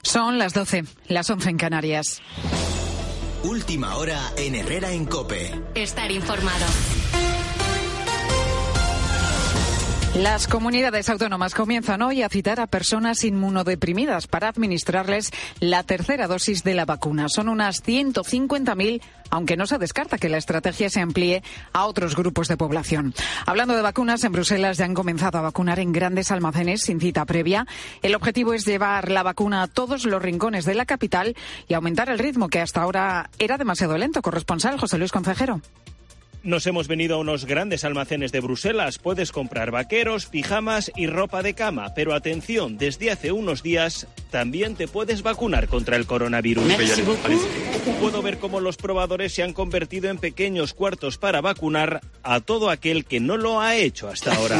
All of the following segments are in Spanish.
Son las 12, las 11 en Canarias. Última hora en Herrera en COPE. Estar informado. Las comunidades autónomas comienzan hoy a citar a personas inmunodeprimidas para administrarles la tercera dosis de la vacuna. Son unas 150.000, aunque no se descarta que la estrategia se amplíe a otros grupos de población. Hablando de vacunas, en Bruselas ya han comenzado a vacunar en grandes almacenes sin cita previa. El objetivo es llevar la vacuna a todos los rincones de la capital y aumentar el ritmo, que hasta ahora era demasiado lento. Corresponsal José Luis Concejero. Nos hemos venido a unos grandes almacenes de Bruselas. Puedes comprar vaqueros, pijamas y ropa de cama. Pero atención, desde hace unos días también te puedes vacunar contra el coronavirus. Puedo ver cómo los probadores se han convertido en pequeños cuartos para vacunar a todo aquel que no lo ha hecho hasta ahora.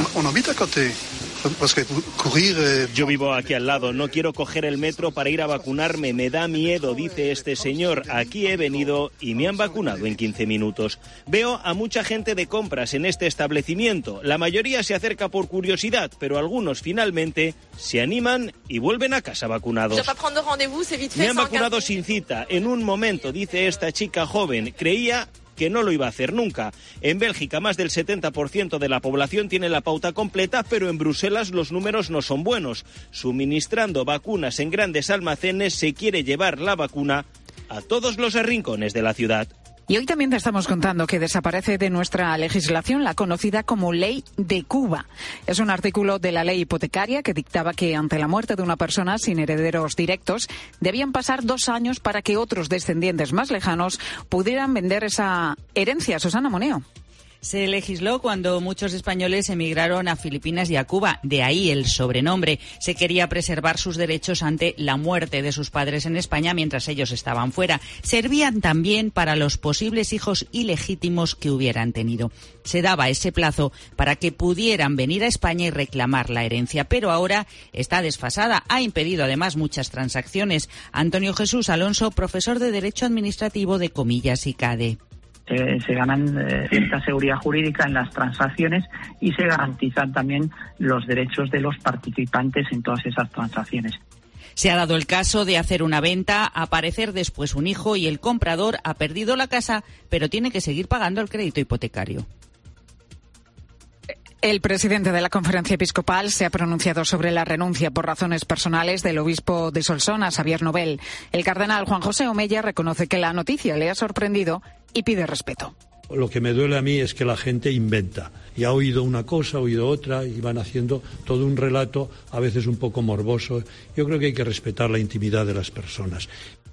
Yo vivo aquí al lado, no quiero coger el metro para ir a vacunarme, me da miedo, dice este señor. Aquí he venido y me han vacunado en 15 minutos. Veo a mucha gente de compras en este establecimiento. La mayoría se acerca por curiosidad, pero algunos finalmente se animan y vuelven a casa vacunados. Me han vacunado sin cita, en un momento, dice esta chica joven. Creía que no lo iba a hacer nunca. En Bélgica, más del 70% de la población tiene la pauta completa, pero en Bruselas los números no son buenos. Suministrando vacunas en grandes almacenes, se quiere llevar la vacuna a todos los rincones de la ciudad. Y hoy también te estamos contando que desaparece de nuestra legislación la conocida como Ley de Cuba. Es un artículo de la ley hipotecaria que dictaba que ante la muerte de una persona sin herederos directos debían pasar 2 años para que otros descendientes más lejanos pudieran vender esa herencia. Susana Moneo. Se legisló cuando muchos españoles emigraron a Filipinas y a Cuba, de ahí el sobrenombre. Se quería preservar sus derechos ante la muerte de sus padres en España mientras ellos estaban fuera. Servían también para los posibles hijos ilegítimos que hubieran tenido. Se daba ese plazo para que pudieran venir a España y reclamar la herencia, pero ahora está desfasada. Ha impedido además muchas transacciones. Antonio Jesús Alonso, profesor de Derecho Administrativo de Comillas y CADE. Se ganan cierta seguridad jurídica en las transacciones y se garantizan también los derechos de los participantes en todas esas transacciones. Se ha dado el caso de hacer una venta, aparecer después un hijo y el comprador ha perdido la casa, pero tiene que seguir pagando el crédito hipotecario. El presidente de la Conferencia Episcopal se ha pronunciado sobre la renuncia por razones personales del obispo de Solsona, Xavier Nobel. El cardenal Juan José Omeya reconoce que la noticia le ha sorprendido y pide respeto. Lo que me duele a mí es que la gente inventa. Y ha oído una cosa, ha oído otra, y van haciendo todo un relato, a veces un poco morboso. Yo creo que hay que respetar la intimidad de las personas.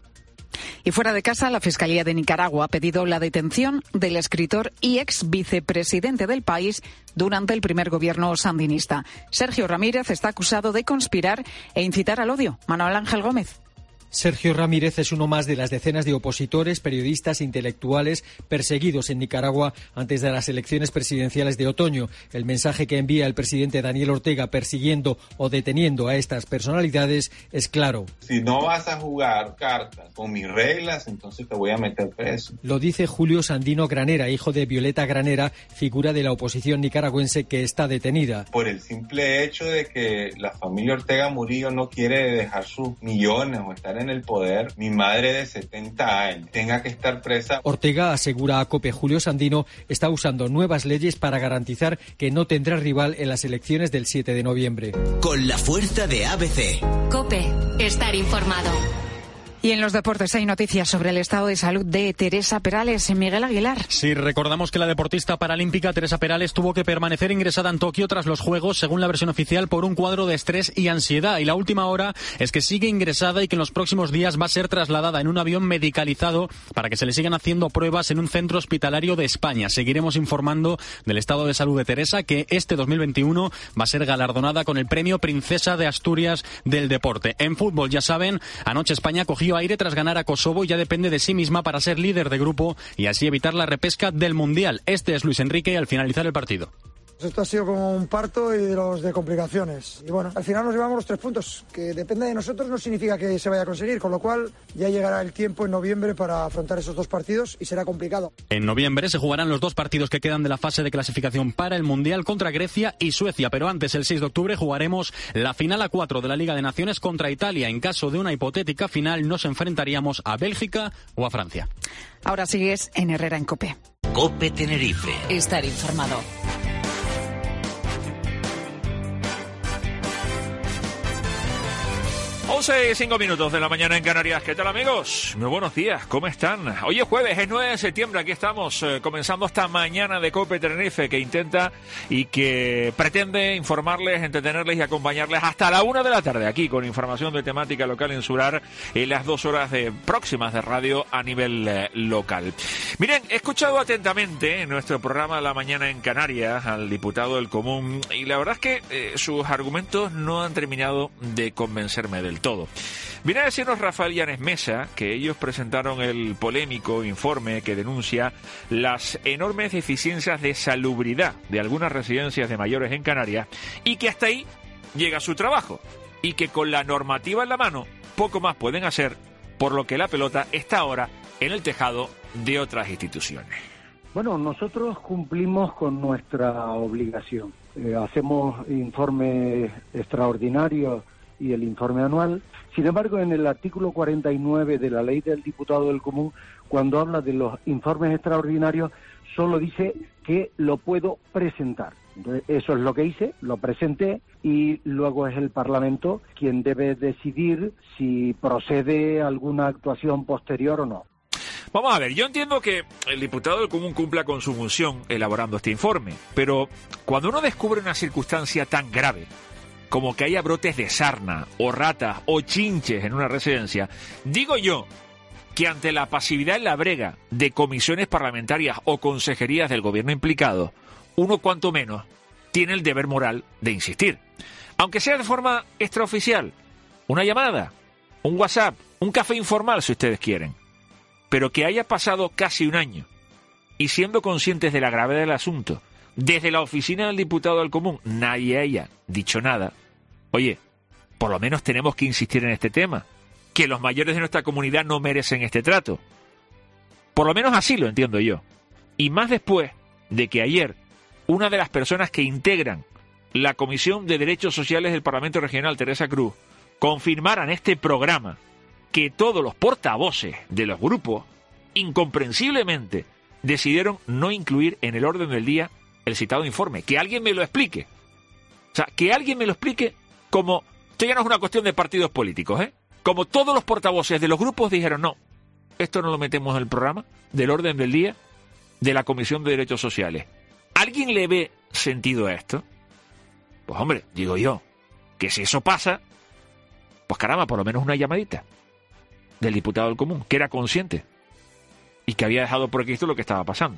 Y fuera de casa, la Fiscalía de Nicaragua ha pedido la detención del escritor y ex vicepresidente del país durante el primer gobierno sandinista. Sergio Ramírez está acusado de conspirar e incitar al odio. Manuel Ángel Gómez. Sergio Ramírez es uno más de las decenas de opositores, periodistas e intelectuales perseguidos en Nicaragua antes de las elecciones presidenciales de otoño. El mensaje que envía el presidente Daniel Ortega persiguiendo o deteniendo a estas personalidades es claro. Si no vas a jugar cartas con mis reglas, entonces te voy a meter preso. Lo dice Julio Sandino Granera, hijo de Violeta Granera, figura de la oposición nicaragüense que está detenida. Por el simple hecho de que la familia Ortega Murillo no quiere dejar sus millones o estar en el poder, mi madre de 70 años tenga que estar presa. Ortega asegura a COPE Julio Sandino está usando nuevas leyes para garantizar que no tendrá rival en las elecciones del 7 de noviembre. Con la fuerza de ABC. COPE, estar informado. Y en los deportes hay noticias sobre el estado de salud de Teresa Perales. Miguel Aguilar. Sí, recordamos que la deportista paralímpica Teresa Perales tuvo que permanecer ingresada en Tokio tras los Juegos, según la versión oficial, por un cuadro de estrés y ansiedad. Y la última hora es que sigue ingresada y que en los próximos días va a ser trasladada en un avión medicalizado para que se le sigan haciendo pruebas en un centro hospitalario de España. Seguiremos informando del estado de salud de Teresa, que este 2021 va a ser galardonada con el premio Princesa de Asturias del Deporte. En fútbol, ya saben, anoche España cogió aire tras ganar a Kosovo y ya depende de sí misma para ser líder de grupo y así evitar la repesca del Mundial. Este es Luis Enrique al finalizar el partido. Esto ha sido como un parto y de complicaciones. Y bueno, al final nos llevamos los 3 puntos, que depende de nosotros no significa que se vaya a conseguir, con lo cual ya llegará el tiempo en noviembre para afrontar esos 2 partidos y será complicado. En noviembre se jugarán los 2 partidos que quedan de la fase de clasificación para el Mundial contra Grecia y Suecia, pero antes, el 6 de octubre, jugaremos la final a 4 de la Liga de Naciones contra Italia. En caso de una hipotética final, nos enfrentaríamos a Bélgica o a Francia. Ahora sigues en Herrera en COPE. COPE Tenerife. Estar informado. 11:05 de la mañana en Canarias. ¿Qué tal, amigos? Muy buenos días, ¿cómo están? Hoy es jueves, es 9 de septiembre, aquí estamos comenzando esta mañana de COPE Tenerife, que intenta y que pretende informarles, entretenerles y acompañarles hasta la 1 de la tarde, aquí con información de temática local en Surar, en las 2 horas próximas de radio a nivel local. Miren, he escuchado atentamente en nuestro programa La Mañana en Canarias al diputado del Común, y la verdad es que sus argumentos no han terminado de convencerme del todo. Viene a decirnos Rafael Llanes Mesa que ellos presentaron el polémico informe que denuncia las enormes deficiencias de salubridad de algunas residencias de mayores en Canarias y que hasta ahí llega su trabajo y que con la normativa en la mano poco más pueden hacer, por lo que la pelota está ahora en el tejado de otras instituciones. Bueno, nosotros cumplimos con nuestra obligación. Hacemos informes extraordinarios y el informe anual. Sin embargo, en el artículo 49 de la Ley del Diputado del Común, cuando habla de los informes extraordinarios, solo dice que lo puedo presentar. Entonces, eso es lo que hice, lo presenté, y luego es el Parlamento quien debe decidir si procede alguna actuación posterior o no. Vamos a ver, yo entiendo que el diputado del Común cumpla con su función elaborando este informe, pero cuando uno descubre una circunstancia tan grave como que haya brotes de sarna, o ratas, o chinches en una residencia, digo yo que ante la pasividad en la brega de comisiones parlamentarias o consejerías del gobierno implicado, uno cuanto menos tiene el deber moral de insistir. Aunque sea de forma extraoficial, una llamada, un WhatsApp, un café informal si ustedes quieren. Pero que haya pasado casi un año y siendo conscientes de la gravedad del asunto, desde la oficina del diputado del Común nadie haya dicho nada. Oye, por lo menos tenemos que insistir en este tema, que los mayores de nuestra comunidad no merecen este trato. Por lo menos así lo entiendo yo. Y más después de que ayer una de las personas que integran la Comisión de Derechos Sociales del Parlamento Regional, Teresa Cruz, confirmara en este programa que todos los portavoces de los grupos, incomprensiblemente, decidieron no incluir en el orden del día el citado informe. Que alguien me lo explique. O sea, que alguien me lo explique como... Esto ya no es una cuestión de partidos políticos, ¿eh? Como todos los portavoces de los grupos dijeron, no, esto no lo metemos en el programa del orden del día de la Comisión de Derechos Sociales. ¿Alguien le ve sentido a esto? Pues hombre, digo yo, que si eso pasa, pues caramba, por lo menos una llamadita del diputado del Común, que era consciente y que había dejado por aquí esto lo que estaba pasando.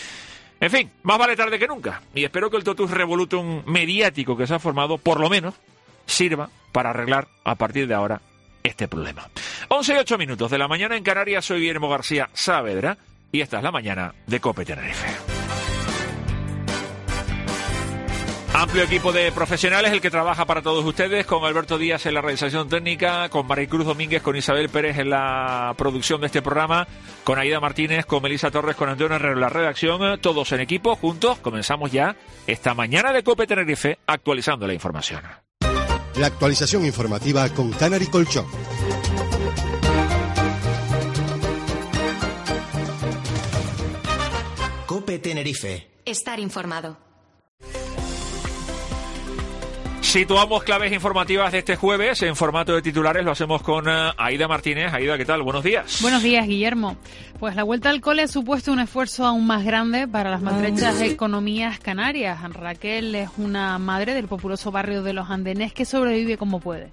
En fin, más vale tarde que nunca, y espero que el totus revolutum mediático que se ha formado, por lo menos, sirva para arreglar a partir de ahora este problema. 11:08 de la mañana en Canarias. Soy Guillermo García Saavedra y esta es la mañana de COPE Tenerife. Amplio equipo de profesionales el que trabaja para todos ustedes, con Alberto Díaz en la realización técnica, con Maricruz Domínguez, con Isabel Pérez en la producción de este programa, con Aida Martínez, con Melissa Torres, con Antonio Herrero en la redacción, todos en equipo, juntos. Comenzamos ya esta mañana de COPE Tenerife actualizando la información. La actualización informativa con Canary Colchón. COPE Tenerife. Estar informado. Situamos claves informativas de este jueves en formato de titulares. Lo hacemos con Aida Martínez. Aida, ¿qué tal? Buenos días. Buenos días, Guillermo. Pues la vuelta al cole ha supuesto un esfuerzo aún más grande para las maltrechas economías canarias. Raquel es una madre del populoso barrio de Los Andenes que sobrevive como puede.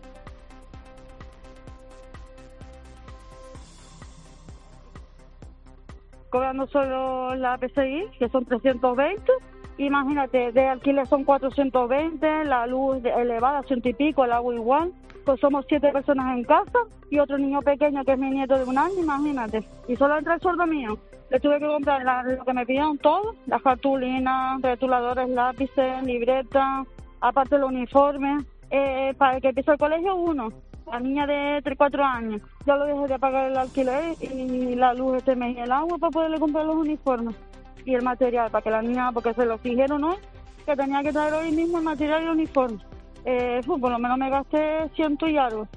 Cobrando solo la PSI, que son 320. Imagínate, de alquiler son 420, la luz elevada, 100 y pico, el agua igual. Pues somos 7 personas en casa y otro niño pequeño que es mi nieto de 1 año, imagínate. Y solo entra el sueldo mío. Le tuve que comprar lo que me pidieron todo, las cartulinas, rotuladores, lápices, libretas, aparte el uniforme, para que empiece el colegio uno. La niña de 3-4 años. Yo lo dejé de pagar el alquiler y la luz este mes y el agua para poderle comprar los uniformes y el material para que la niña, porque se lo exigieron hoy, que tenía que traer hoy mismo el material y el uniforme. Por lo menos me gasté 100 y algo.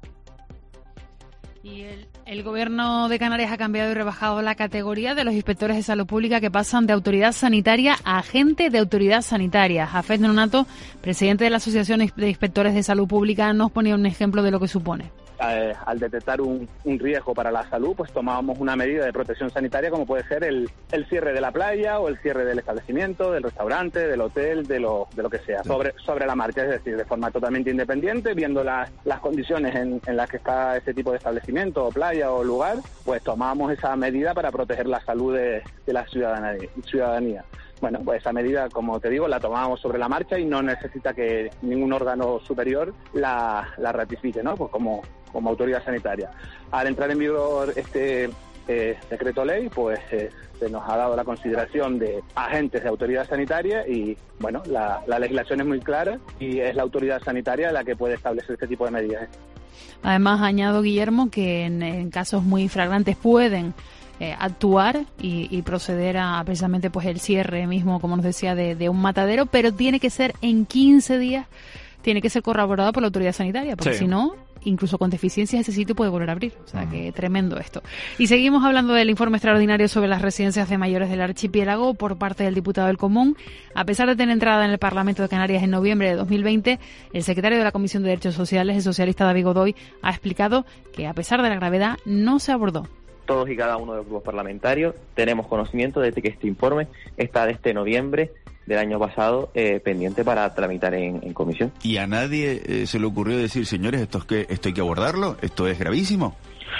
Y el gobierno de Canarias ha cambiado y rebajado la categoría de los inspectores de salud pública que pasan de autoridad sanitaria a agente de autoridad sanitaria. Jafet Nonato, presidente de la Asociación de Inspectores de Salud Pública, nos ponía un ejemplo de lo que supone. Al detectar un riesgo para la salud, pues tomábamos una medida de protección sanitaria como puede ser el cierre de la playa o el cierre del establecimiento, del restaurante, del hotel, de lo que sea, sobre la marcha, es decir, de forma totalmente independiente, viendo las condiciones en las que está ese tipo de establecimiento o playa o lugar, pues tomábamos esa medida para proteger la salud de la ciudadanía. Bueno, pues esa medida, como te digo, la tomábamos sobre la marcha y no necesita que ningún órgano superior la ratifique, ¿no? Pues como autoridad sanitaria. Al entrar en vigor este decreto ley, pues se nos ha dado la consideración de agentes de autoridad sanitaria y, bueno, la legislación es muy clara y es la autoridad sanitaria la que puede establecer este tipo de medidas. Además, añado, Guillermo, que en casos muy flagrantes pueden actuar y proceder a precisamente pues el cierre mismo, como nos decía, de un matadero, pero tiene que ser en 15 días, tiene que ser corroborado por la autoridad sanitaria, porque si no, incluso con deficiencias ese sitio puede volver a abrir. O sea, que tremendo esto. Y seguimos hablando del informe extraordinario sobre las residencias de mayores del archipiélago por parte del diputado del Común. A pesar de tener entrada en el Parlamento de Canarias en noviembre de 2020, el secretario de la Comisión de Derechos Sociales, el socialista David Godoy, ha explicado que a pesar de la gravedad no se abordó. Todos y cada uno de los grupos parlamentarios tenemos conocimiento de que este informe está desde noviembre del año pasado pendiente para tramitar en comisión. ¿Y a nadie se le ocurrió decir, señores, esto hay que abordarlo, esto es gravísimo?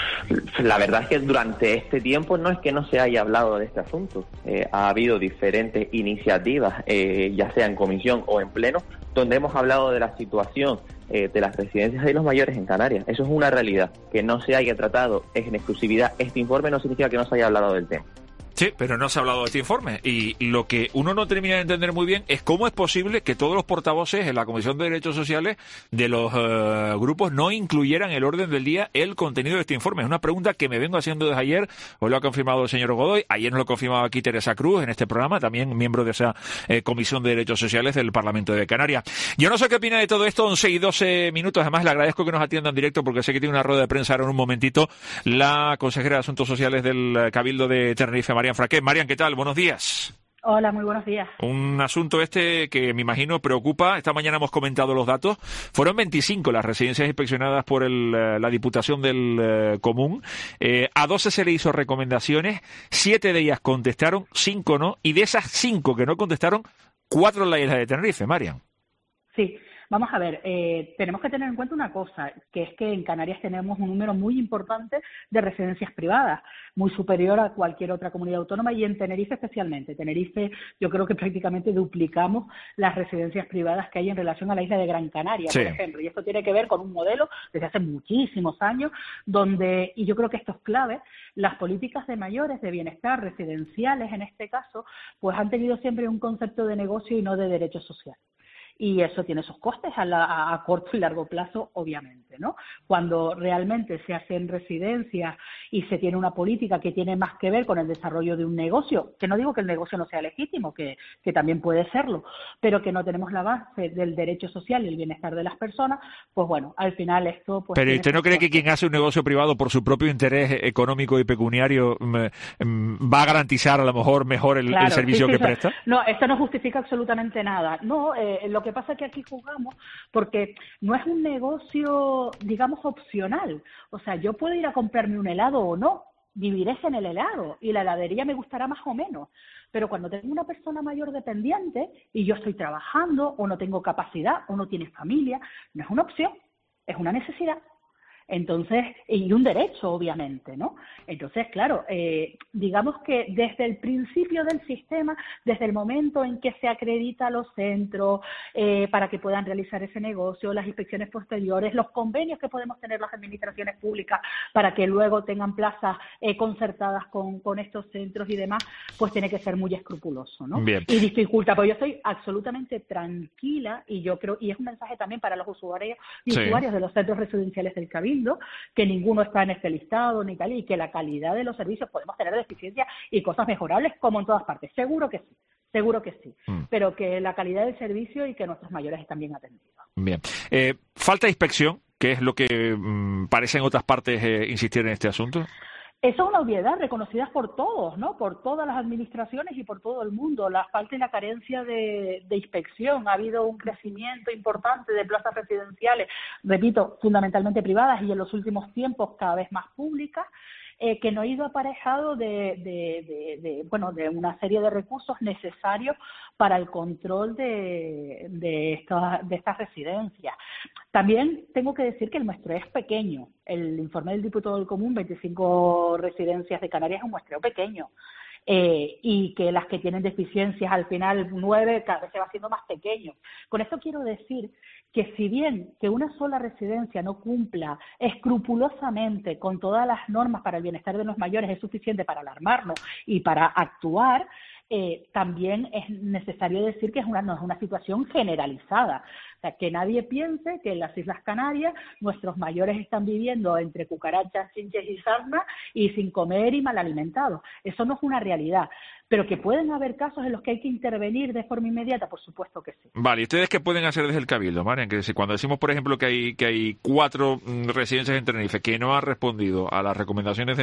La verdad es que durante este tiempo no es que no se haya hablado de este asunto. Ha habido diferentes iniciativas, ya sea en comisión o en pleno, donde hemos hablado de la situación de las residencias de los mayores en Canarias. Eso es una realidad. Que no se haya tratado en exclusividad este informe no significa que no se haya hablado del tema. Sí, pero no se ha hablado de este informe y lo que uno no termina de entender muy bien es cómo es posible que todos los portavoces en la Comisión de Derechos Sociales de los grupos no incluyeran en el orden del día el contenido de este informe. Es una pregunta que me vengo haciendo desde ayer, hoy lo ha confirmado el señor Godoy, ayer nos lo confirmaba aquí Teresa Cruz en este programa, también miembro de esa Comisión de Derechos Sociales del Parlamento de Canarias. Yo no sé qué opina de todo esto, 11 y 12 minutos, además le agradezco que nos atienda en directo porque sé que tiene una rueda de prensa ahora en un momentito la consejera de Asuntos Sociales del Cabildo de Tenerife, Marian Fraquet. Marian, ¿qué tal? Buenos días. Hola, muy buenos días. Un asunto que me imagino preocupa. Esta mañana hemos comentado los datos. Fueron 25 las residencias inspeccionadas por la Diputación del Común. A 12 se le hizo recomendaciones, 7 de ellas contestaron, 5 no, y de esas 5 que no contestaron, 4 en la isla de Tenerife, Marian. Sí. Vamos a ver, tenemos que tener en cuenta una cosa, que es que en Canarias tenemos un número muy importante de residencias privadas, muy superior a cualquier otra comunidad autónoma y en Tenerife especialmente. Tenerife yo creo que prácticamente duplicamos las residencias privadas que hay en relación a la isla de Gran Canaria, por ejemplo. Y esto tiene que ver con un modelo desde hace muchísimos años donde, y yo creo que esto es clave, las políticas de mayores, de bienestar, residenciales en este caso, pues han tenido siempre un concepto de negocio y no de derecho social. Y eso tiene sus costes a corto y largo plazo, obviamente, ¿no? Cuando realmente se hacen residencias y se tiene una política que tiene más que ver con el desarrollo de un negocio, que no digo que el negocio no sea legítimo, que también puede serlo, pero que no tenemos la base del derecho social y el bienestar de las personas, pues bueno, al final esto... Pues, pero ¿usted no cree que quien hace un negocio privado por su propio interés económico y pecuniario va a garantizar a lo mejor el servicio que presta? No, esto no justifica absolutamente nada. No, lo que pasa es que aquí jugamos porque no es un negocio, digamos, opcional. O sea, yo puedo ir a comprarme un helado o no, viviré en el helado y la heladería me gustará más o menos. Pero cuando tengo una persona mayor dependiente y yo estoy trabajando o no tengo capacidad o no tiene familia, no es una opción, es una necesidad. Entonces, y un derecho, obviamente, ¿no? Entonces, claro, digamos que desde el principio del sistema, desde el momento en que se acredita a los centros para que puedan realizar ese negocio, las inspecciones posteriores, los convenios que podemos tener las administraciones públicas para que luego tengan plazas concertadas con estos centros y demás, pues tiene que ser muy escrupuloso, ¿no? Bien. Y dificulta, pues yo estoy absolutamente tranquila y yo creo, y es un mensaje también para los usuarios y usuarios de los centros residenciales del Cabildo, que ninguno está en este listado ni tal, y que la calidad de los servicios podemos tener deficiencias y cosas mejorables como en todas partes. Seguro que sí, pero que la calidad del servicio y que nuestros mayores están bien atendidos. Bien. Falta de inspección, que es lo que parece en otras partes insistir en este asunto. Eso es una obviedad reconocida por todos, ¿no? Por todas las administraciones y por todo el mundo. La falta y la carencia de inspección. Ha habido un crecimiento importante de plazas residenciales, repito, fundamentalmente privadas y en los últimos tiempos cada vez más públicas, que no ha ido aparejado de una serie de recursos necesarios para el control de estas residencias. También tengo que decir que el muestreo es pequeño. El informe del Diputado del Común, 25 residencias de Canarias, es un muestreo pequeño. Y que las que tienen deficiencias al final 9 cada vez se va haciendo más pequeño. Con esto quiero decir que si bien que una sola residencia no cumpla escrupulosamente con todas las normas para el bienestar de los mayores es suficiente para alarmarnos y para actuar, también es necesario decir que no es una situación generalizada. O sea, que nadie piense que en las Islas Canarias nuestros mayores están viviendo entre cucarachas, chinches y sarna y sin comer y mal alimentados. Eso no es una realidad. Pero que pueden haber casos en los que hay que intervenir de forma inmediata, por supuesto que sí. Vale, ¿y ustedes qué pueden hacer desde el Cabildo, Marian? Que cuando decimos, por ejemplo, que hay 4 residencias en Tenerife que no han respondido a las recomendaciones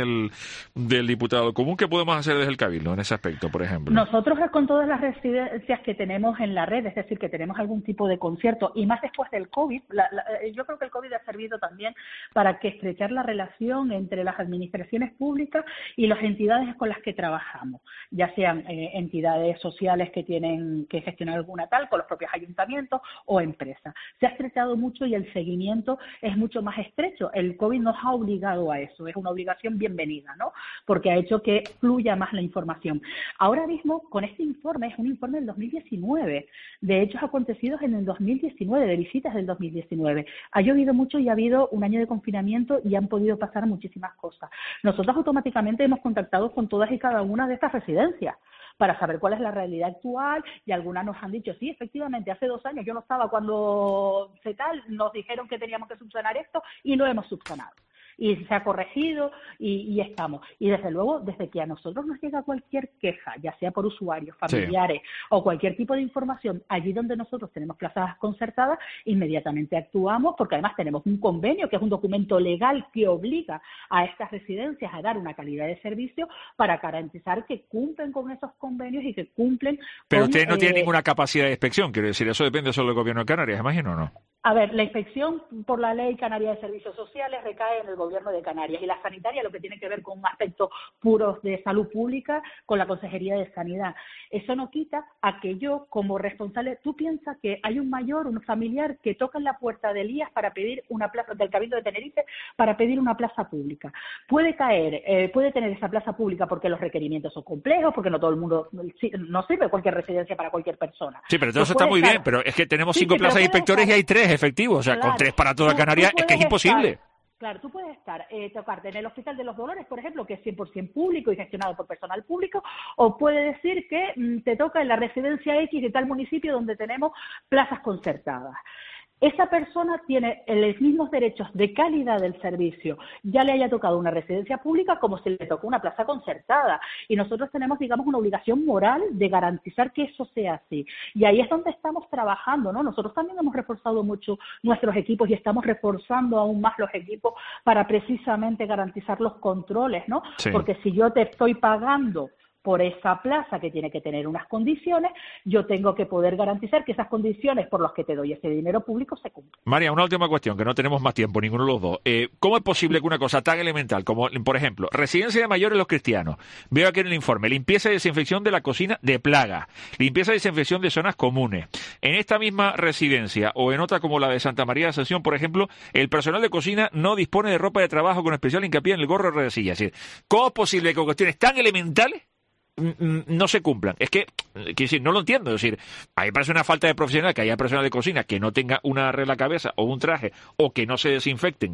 del Diputado Común, ¿qué podemos hacer desde el Cabildo en ese aspecto, por ejemplo? Nosotros con todas las residencias que tenemos en la red, es decir, que tenemos algún tipo de concierto, y más después del COVID, yo creo que el COVID ha servido también para que estrechar la relación entre las administraciones públicas y las entidades con las que trabajamos, ya sean entidades sociales que tienen que gestionar alguna tal, con los propios ayuntamientos o empresas. Se ha estrechado mucho y el seguimiento es mucho más estrecho. El COVID nos ha obligado a eso, es una obligación bienvenida, ¿no? Porque ha hecho que fluya más la información. Ahora mismo, con este informe, es un informe del 2019, de hechos acontecidos en el 2019, de visitas del 2019. Ha llovido mucho y ha habido un año de confinamiento y han podido pasar muchísimas cosas. Nosotros automáticamente hemos contactado con todas y cada una de estas residencias para saber cuál es la realidad actual, y algunas nos han dicho, sí, efectivamente, hace 2 años yo no estaba cuando nos dijeron que teníamos que subsanar esto y lo hemos subsanado. Y se ha corregido y estamos. Y desde luego, desde que a nosotros nos llega cualquier queja, ya sea por usuarios, familiares o cualquier tipo de información, allí donde nosotros tenemos plazas concertadas, inmediatamente actuamos, porque además tenemos un convenio, que es un documento legal que obliga a estas residencias a dar una calidad de servicio para garantizar que cumplen con esos convenios y que cumplen. Pero usted no tiene ninguna capacidad de inspección, quiero decir, eso depende solo del Gobierno de Canarias, imagino, ¿no? A ver, la inspección por la Ley Canaria de Servicios Sociales recae en el Gobierno de Canarias, y la sanitaria lo que tiene que ver con aspectos puros de salud pública con la Consejería de Sanidad. Eso no quita a que yo, como responsable, tú piensas que hay un mayor, un familiar que toca en la puerta del IAS para pedir una plaza, del Cabildo de Tenerife, para pedir una plaza pública. Puede tener esa plaza pública porque los requerimientos son complejos, porque no todo el mundo, no sirve cualquier residencia para cualquier persona. Sí, pero todo eso está muy bien, pero es que tenemos 5 plazas de inspectores y hay 3 efectivos, o sea, con 3 para toda Canarias es que es imposible. Claro, tú puedes tocarte en el Hospital de los Dolores, por ejemplo, que es 100% público y gestionado por personal público, o puede decir que te toca en la residencia X de tal municipio donde tenemos plazas concertadas. Esa persona tiene los mismos derechos de calidad del servicio, ya le haya tocado una residencia pública como si le tocó una plaza concertada. Y nosotros tenemos, digamos, una obligación moral de garantizar que eso sea así. Y ahí es donde estamos trabajando, ¿no? Nosotros también hemos reforzado mucho nuestros equipos y estamos reforzando aún más los equipos para precisamente garantizar los controles, ¿no? Sí. Porque si yo te estoy pagando por esa plaza que tiene que tener unas condiciones, yo tengo que poder garantizar que esas condiciones por las que te doy ese dinero público se cumplan. María, una última cuestión, que no tenemos más tiempo, ninguno de los dos. ¿Cómo es posible que una cosa tan elemental como, por ejemplo, residencia de mayores los cristianos, veo aquí en el informe, limpieza y desinfección de la cocina de plaga, limpieza y desinfección de zonas comunes, en esta misma residencia o en otra como la de Santa María de Asunción, por ejemplo, el personal de cocina no dispone de ropa de trabajo con especial hincapié en el gorro de redecilla? Es decir, ¿cómo es posible que con cuestiones tan elementales no se cumplan? Es que, quiero decir, no lo entiendo. Es decir, a mí me parece una falta de profesional que haya personal de cocina que no tenga una red en la cabeza o un traje, o que no se desinfecten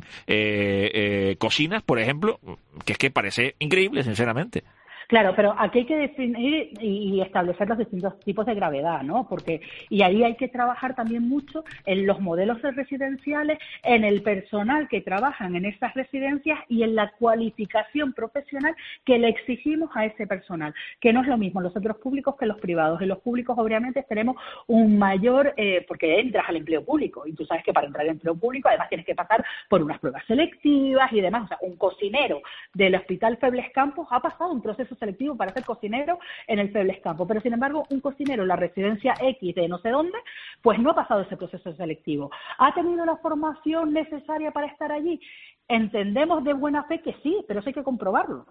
cocinas, por ejemplo, que es que parece increíble, sinceramente. Claro, pero aquí hay que definir y establecer los distintos tipos de gravedad, ¿no? Y ahí hay que trabajar también mucho en los modelos residenciales, en el personal que trabajan en esas residencias y en la cualificación profesional que le exigimos a ese personal, que no es lo mismo los centros públicos que los privados. En los públicos, obviamente, tenemos un mayor, porque entras al empleo público, y tú sabes que para entrar al empleo público además tienes que pasar por unas pruebas selectivas y demás. O sea, un cocinero del Hospital Febles Campos ha pasado un proceso selectivo para ser cocinero en el Febles Campos, pero sin embargo un cocinero en la residencia X de no sé dónde, pues no ha pasado ese proceso selectivo. ¿Ha tenido la formación necesaria para estar allí? Entendemos de buena fe que sí, pero eso hay que comprobarlo.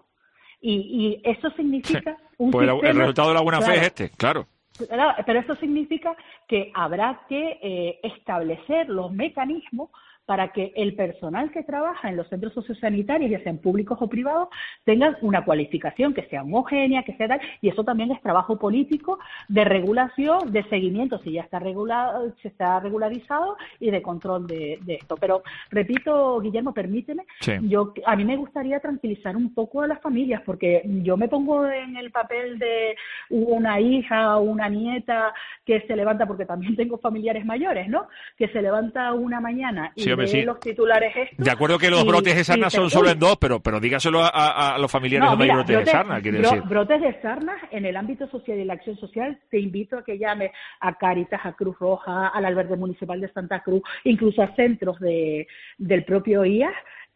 Y eso significa un pues sistema... el resultado de la buena fe es este, claro. Pero eso significa que habrá que establecer los mecanismos para que el personal que trabaja en los centros sociosanitarios, ya sean públicos o privados, tengan una cualificación que sea homogénea, que sea tal, y eso también es trabajo político de regulación, de seguimiento, si ya está regulado, se está regularizado, y de control de esto. Pero, repito, Guillermo, permíteme, sí. A mí me gustaría tranquilizar un poco a las familias, porque yo me pongo en el papel de una hija o una nieta que se levanta, porque también tengo familiares mayores, ¿no?, que se levanta una mañana y sí, sí. los titulares estos. De acuerdo que los brotes de sarna son solo en 2, pero dígaselo a los familiares donde hay brotes de sarna, quiere decir. Brotes de sarna en el ámbito social y la acción social, te invito a que llames a Cáritas, a Cruz Roja, al Albergue Municipal de Santa Cruz, incluso a centros del propio IAS,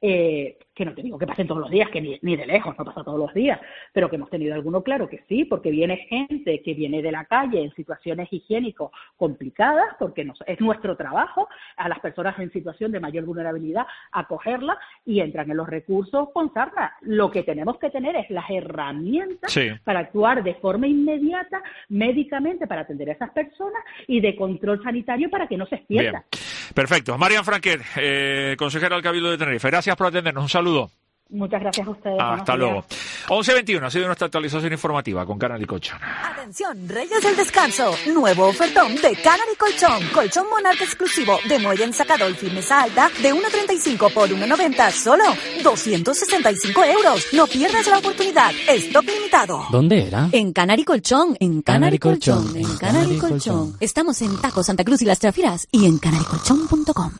que no te digo que pasen todos los días, que ni de lejos, no pasa todos los días, pero que hemos tenido alguno, claro que sí, porque viene gente que viene de la calle en situaciones higiénicas complicadas, porque es nuestro trabajo a las personas en situación de mayor vulnerabilidad acogerlas, y entran en los recursos con sarna. Lo que tenemos que tener es las herramientas para actuar de forma inmediata, médicamente, para atender a esas personas, y de control sanitario para que no se extienda. Bien. Perfecto. Marian Franquet, consejera del Cabildo de Tenerife, gracias por atendernos. Un saludo. Muchas gracias a ustedes. Hasta luego. 11:21 ha sido nuestra actualización informativa con Canary Colchón. Atención, Reyes del Descanso. Nuevo ofertón de Canary Colchón. Colchón Monarca exclusivo de muelle ensacador firmeza alta de 1,35 por 1,90. Solo 265 €. No pierdas la oportunidad. Stock limitado. ¿Dónde era? En Canary Colchón. En Canary Colchón. En Canary Colchón. Estamos en Tajo, Santa Cruz y Las Trafiras y en canarycolchón.com.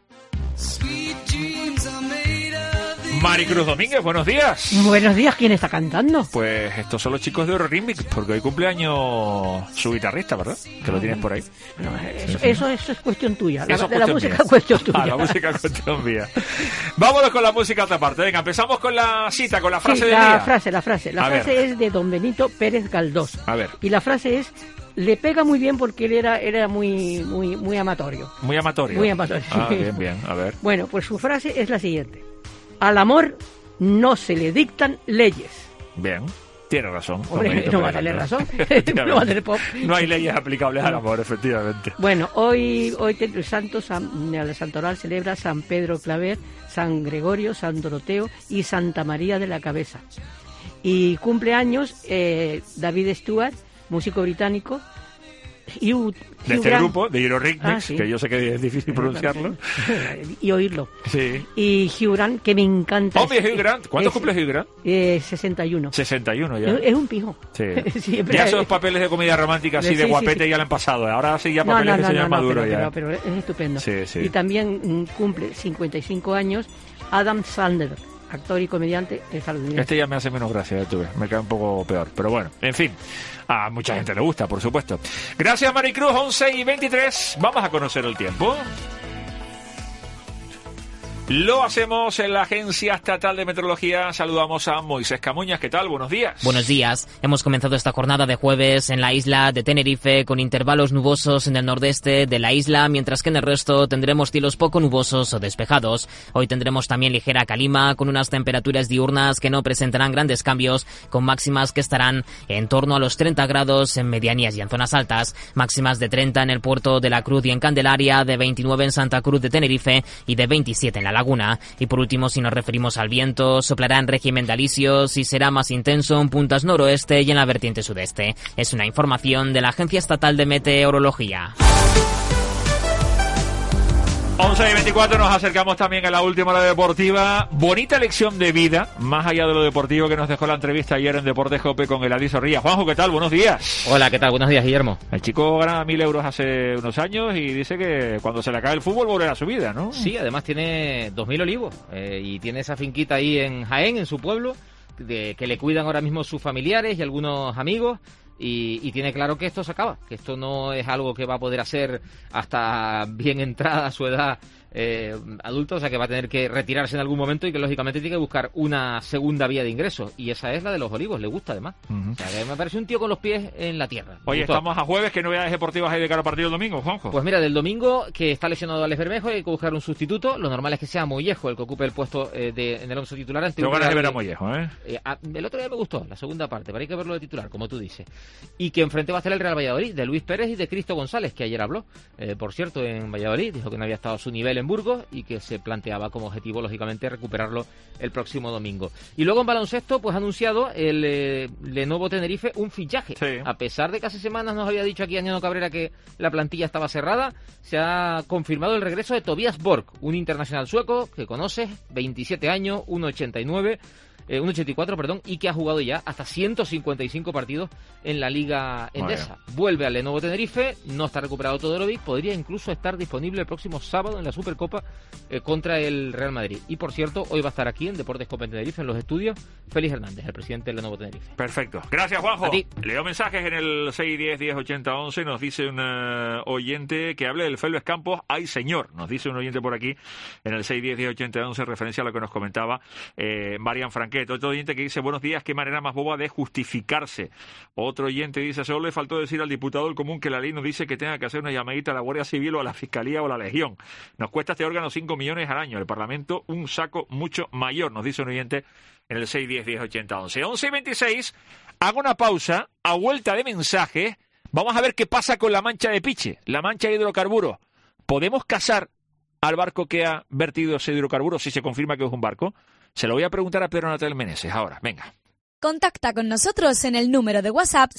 Maricruz Domínguez, buenos días. Buenos días, ¿quién está cantando? Pues estos son los chicos de Eurorhythmic, porque hoy cumpleaños su guitarrista, ¿verdad? Que lo tienes por ahí. No, eso es cuestión tuya. La música es cuestión tuya. La música es cuestión mía. Vámonos con la música a otra parte. Venga, empezamos con la cita, con la frase del día. La frase es de don Benito Pérez Galdós. A ver. Y la frase es: le pega muy bien porque él era muy amatorio. Muy amatorio. Muy amatorio. Bien, a ver. Bueno, pues su frase es la siguiente: al amor no se le dictan leyes. Bien, tiene razón. Hombre, no va a tener razón. No va a tener pop. No hay leyes aplicables al amor, efectivamente. Bueno, hoy el santoral celebra San Pedro Claver, San Gregorio, San Doroteo y Santa María de la Cabeza. Y cumpleaños David Stewart, músico británico. De este grupo, de Eurorhythmics, que yo sé que es difícil pronunciarlo. Y oírlo. Sí. Y Hugh Grant, que me encanta. Hombre, Hugh Grant. ¿Cuántos cumple Hugh Grant? 61. 61 ya. Es un pijo. Sí. Ya esos papeles de comedia romántica así de guapete ya le han pasado. Ahora sí ya papeles de señor maduro ya. Pero es estupendo. Sí. Y también cumple 55 años Adam Sandler, actor y comediante estadounidense. Este ya me hace menos gracia, tú ves. Me cae un poco peor. Pero bueno, en fin. A mucha gente le gusta, por supuesto. Gracias, Maricruz. 11:23. Vamos a conocer el tiempo. Lo hacemos en la Agencia Estatal de Meteorología. Saludamos a Moisés Camuñas. ¿Qué tal? Buenos días. Buenos días. Hemos comenzado esta jornada de jueves en la isla de Tenerife con intervalos nubosos en el nordeste de la isla, mientras que en el resto tendremos cielos poco nubosos o despejados. Hoy tendremos también ligera calima con unas temperaturas diurnas que no presentarán grandes cambios, con máximas que estarán en torno a los 30 grados en medianías y en zonas altas. Máximas de 30 en el puerto de la Cruz y en Candelaria, de 29 en Santa Cruz de Tenerife y de 27 en la Laguna. Y por último, si nos referimos al viento, soplará en régimen de alisios y será más intenso en puntas noroeste y en la vertiente sudeste. Es una información de la Agencia Estatal de Meteorología. 11:24, nos acercamos también a la última hora deportiva. Bonita lección de vida, más allá de lo deportivo, que nos dejó la entrevista ayer en Deportes COPE con Eladi Zorrilla. Juanjo, ¿qué tal? Buenos días. Hola, ¿qué tal? Buenos días, Guillermo. El chico ganaba 1.000 euros hace unos años y dice que cuando se le acabe el fútbol volverá a su vida, ¿no? Sí, además tiene 2.000 olivos y tiene esa finquita ahí en Jaén, en su pueblo, que le cuidan ahora mismo sus familiares y algunos amigos. Y tiene claro que esto se acaba, que esto no es algo que va a poder hacer hasta bien entrada su edad adulta, o sea que va a tener que retirarse en algún momento y que lógicamente tiene que buscar una segunda vía de ingreso, y esa es la de los olivos. Le gusta además. O sea que me parece un tío con los pies en la tierra. Oye, estamos a jueves. ¿Qué novedades deportivas hay de cara al partido del domingo, Juanjo? Pues mira, del domingo, que está lesionado Alex Bermejo, hay que buscar un sustituto. Lo normal es que sea Mollejo el que ocupe el puesto en el 11 titular. Tengo ganas de ver a Mollejo, el otro día me gustó, la segunda parte, pero hay que verlo de titular, como tú dices. Y que enfrente va a estar el Real Valladolid, de Luis Pérez y de Cristo González, que ayer habló, por cierto, en Valladolid. Dijo que no había estado a su nivel en Burgos y que se planteaba como objetivo, lógicamente, recuperarlo el próximo domingo. Y luego en baloncesto, pues ha anunciado el Lenovo Tenerife un fichaje. Sí. A pesar de que hace semanas nos había dicho aquí Añano Cabrera que la plantilla estaba cerrada, se ha confirmado el regreso de Tobias Borg, un internacional sueco que conoces, 27 años, 1,84, y que ha jugado ya hasta 155 partidos en la Liga Endesa. Vuelve al Lenovo Tenerife, no está recuperado Todorovic, podría incluso estar disponible el próximo sábado en la Supercopa contra el Real Madrid. Y por cierto, hoy va a estar aquí en Deportes COPE Tenerife, en los estudios, Félix Hernández, el presidente del Lenovo Tenerife. Perfecto. Gracias, Juanjo. A ti. Leo mensajes en el 610-1080-11. Nos dice un oyente que hable del Félix Campos. ¡Ay, señor! Nos dice un oyente por aquí en el 610-1080-11, referencia a lo que nos comentaba Marian Franquet. Otro oyente que dice: buenos días, qué manera más boba de justificarse. Otro oyente dice: solo le faltó decir al diputado del común que la ley nos dice que tenga que hacer una llamadita a la Guardia Civil o a la Fiscalía o a la Legión. Nos cuesta este órgano 5 millones al año. El Parlamento un saco mucho mayor, nos dice un oyente en el 610-1080-11. 11:26, hago una pausa. A vuelta de mensajes, vamos a ver qué pasa con la mancha de Piche, la mancha de hidrocarburos. ¿Podemos casar al barco que ha vertido ese hidrocarburo si se confirma que es un barco? Se lo voy a preguntar a Pedro Natal Meneses ahora. Venga. Contacta con nosotros en el número de WhatsApp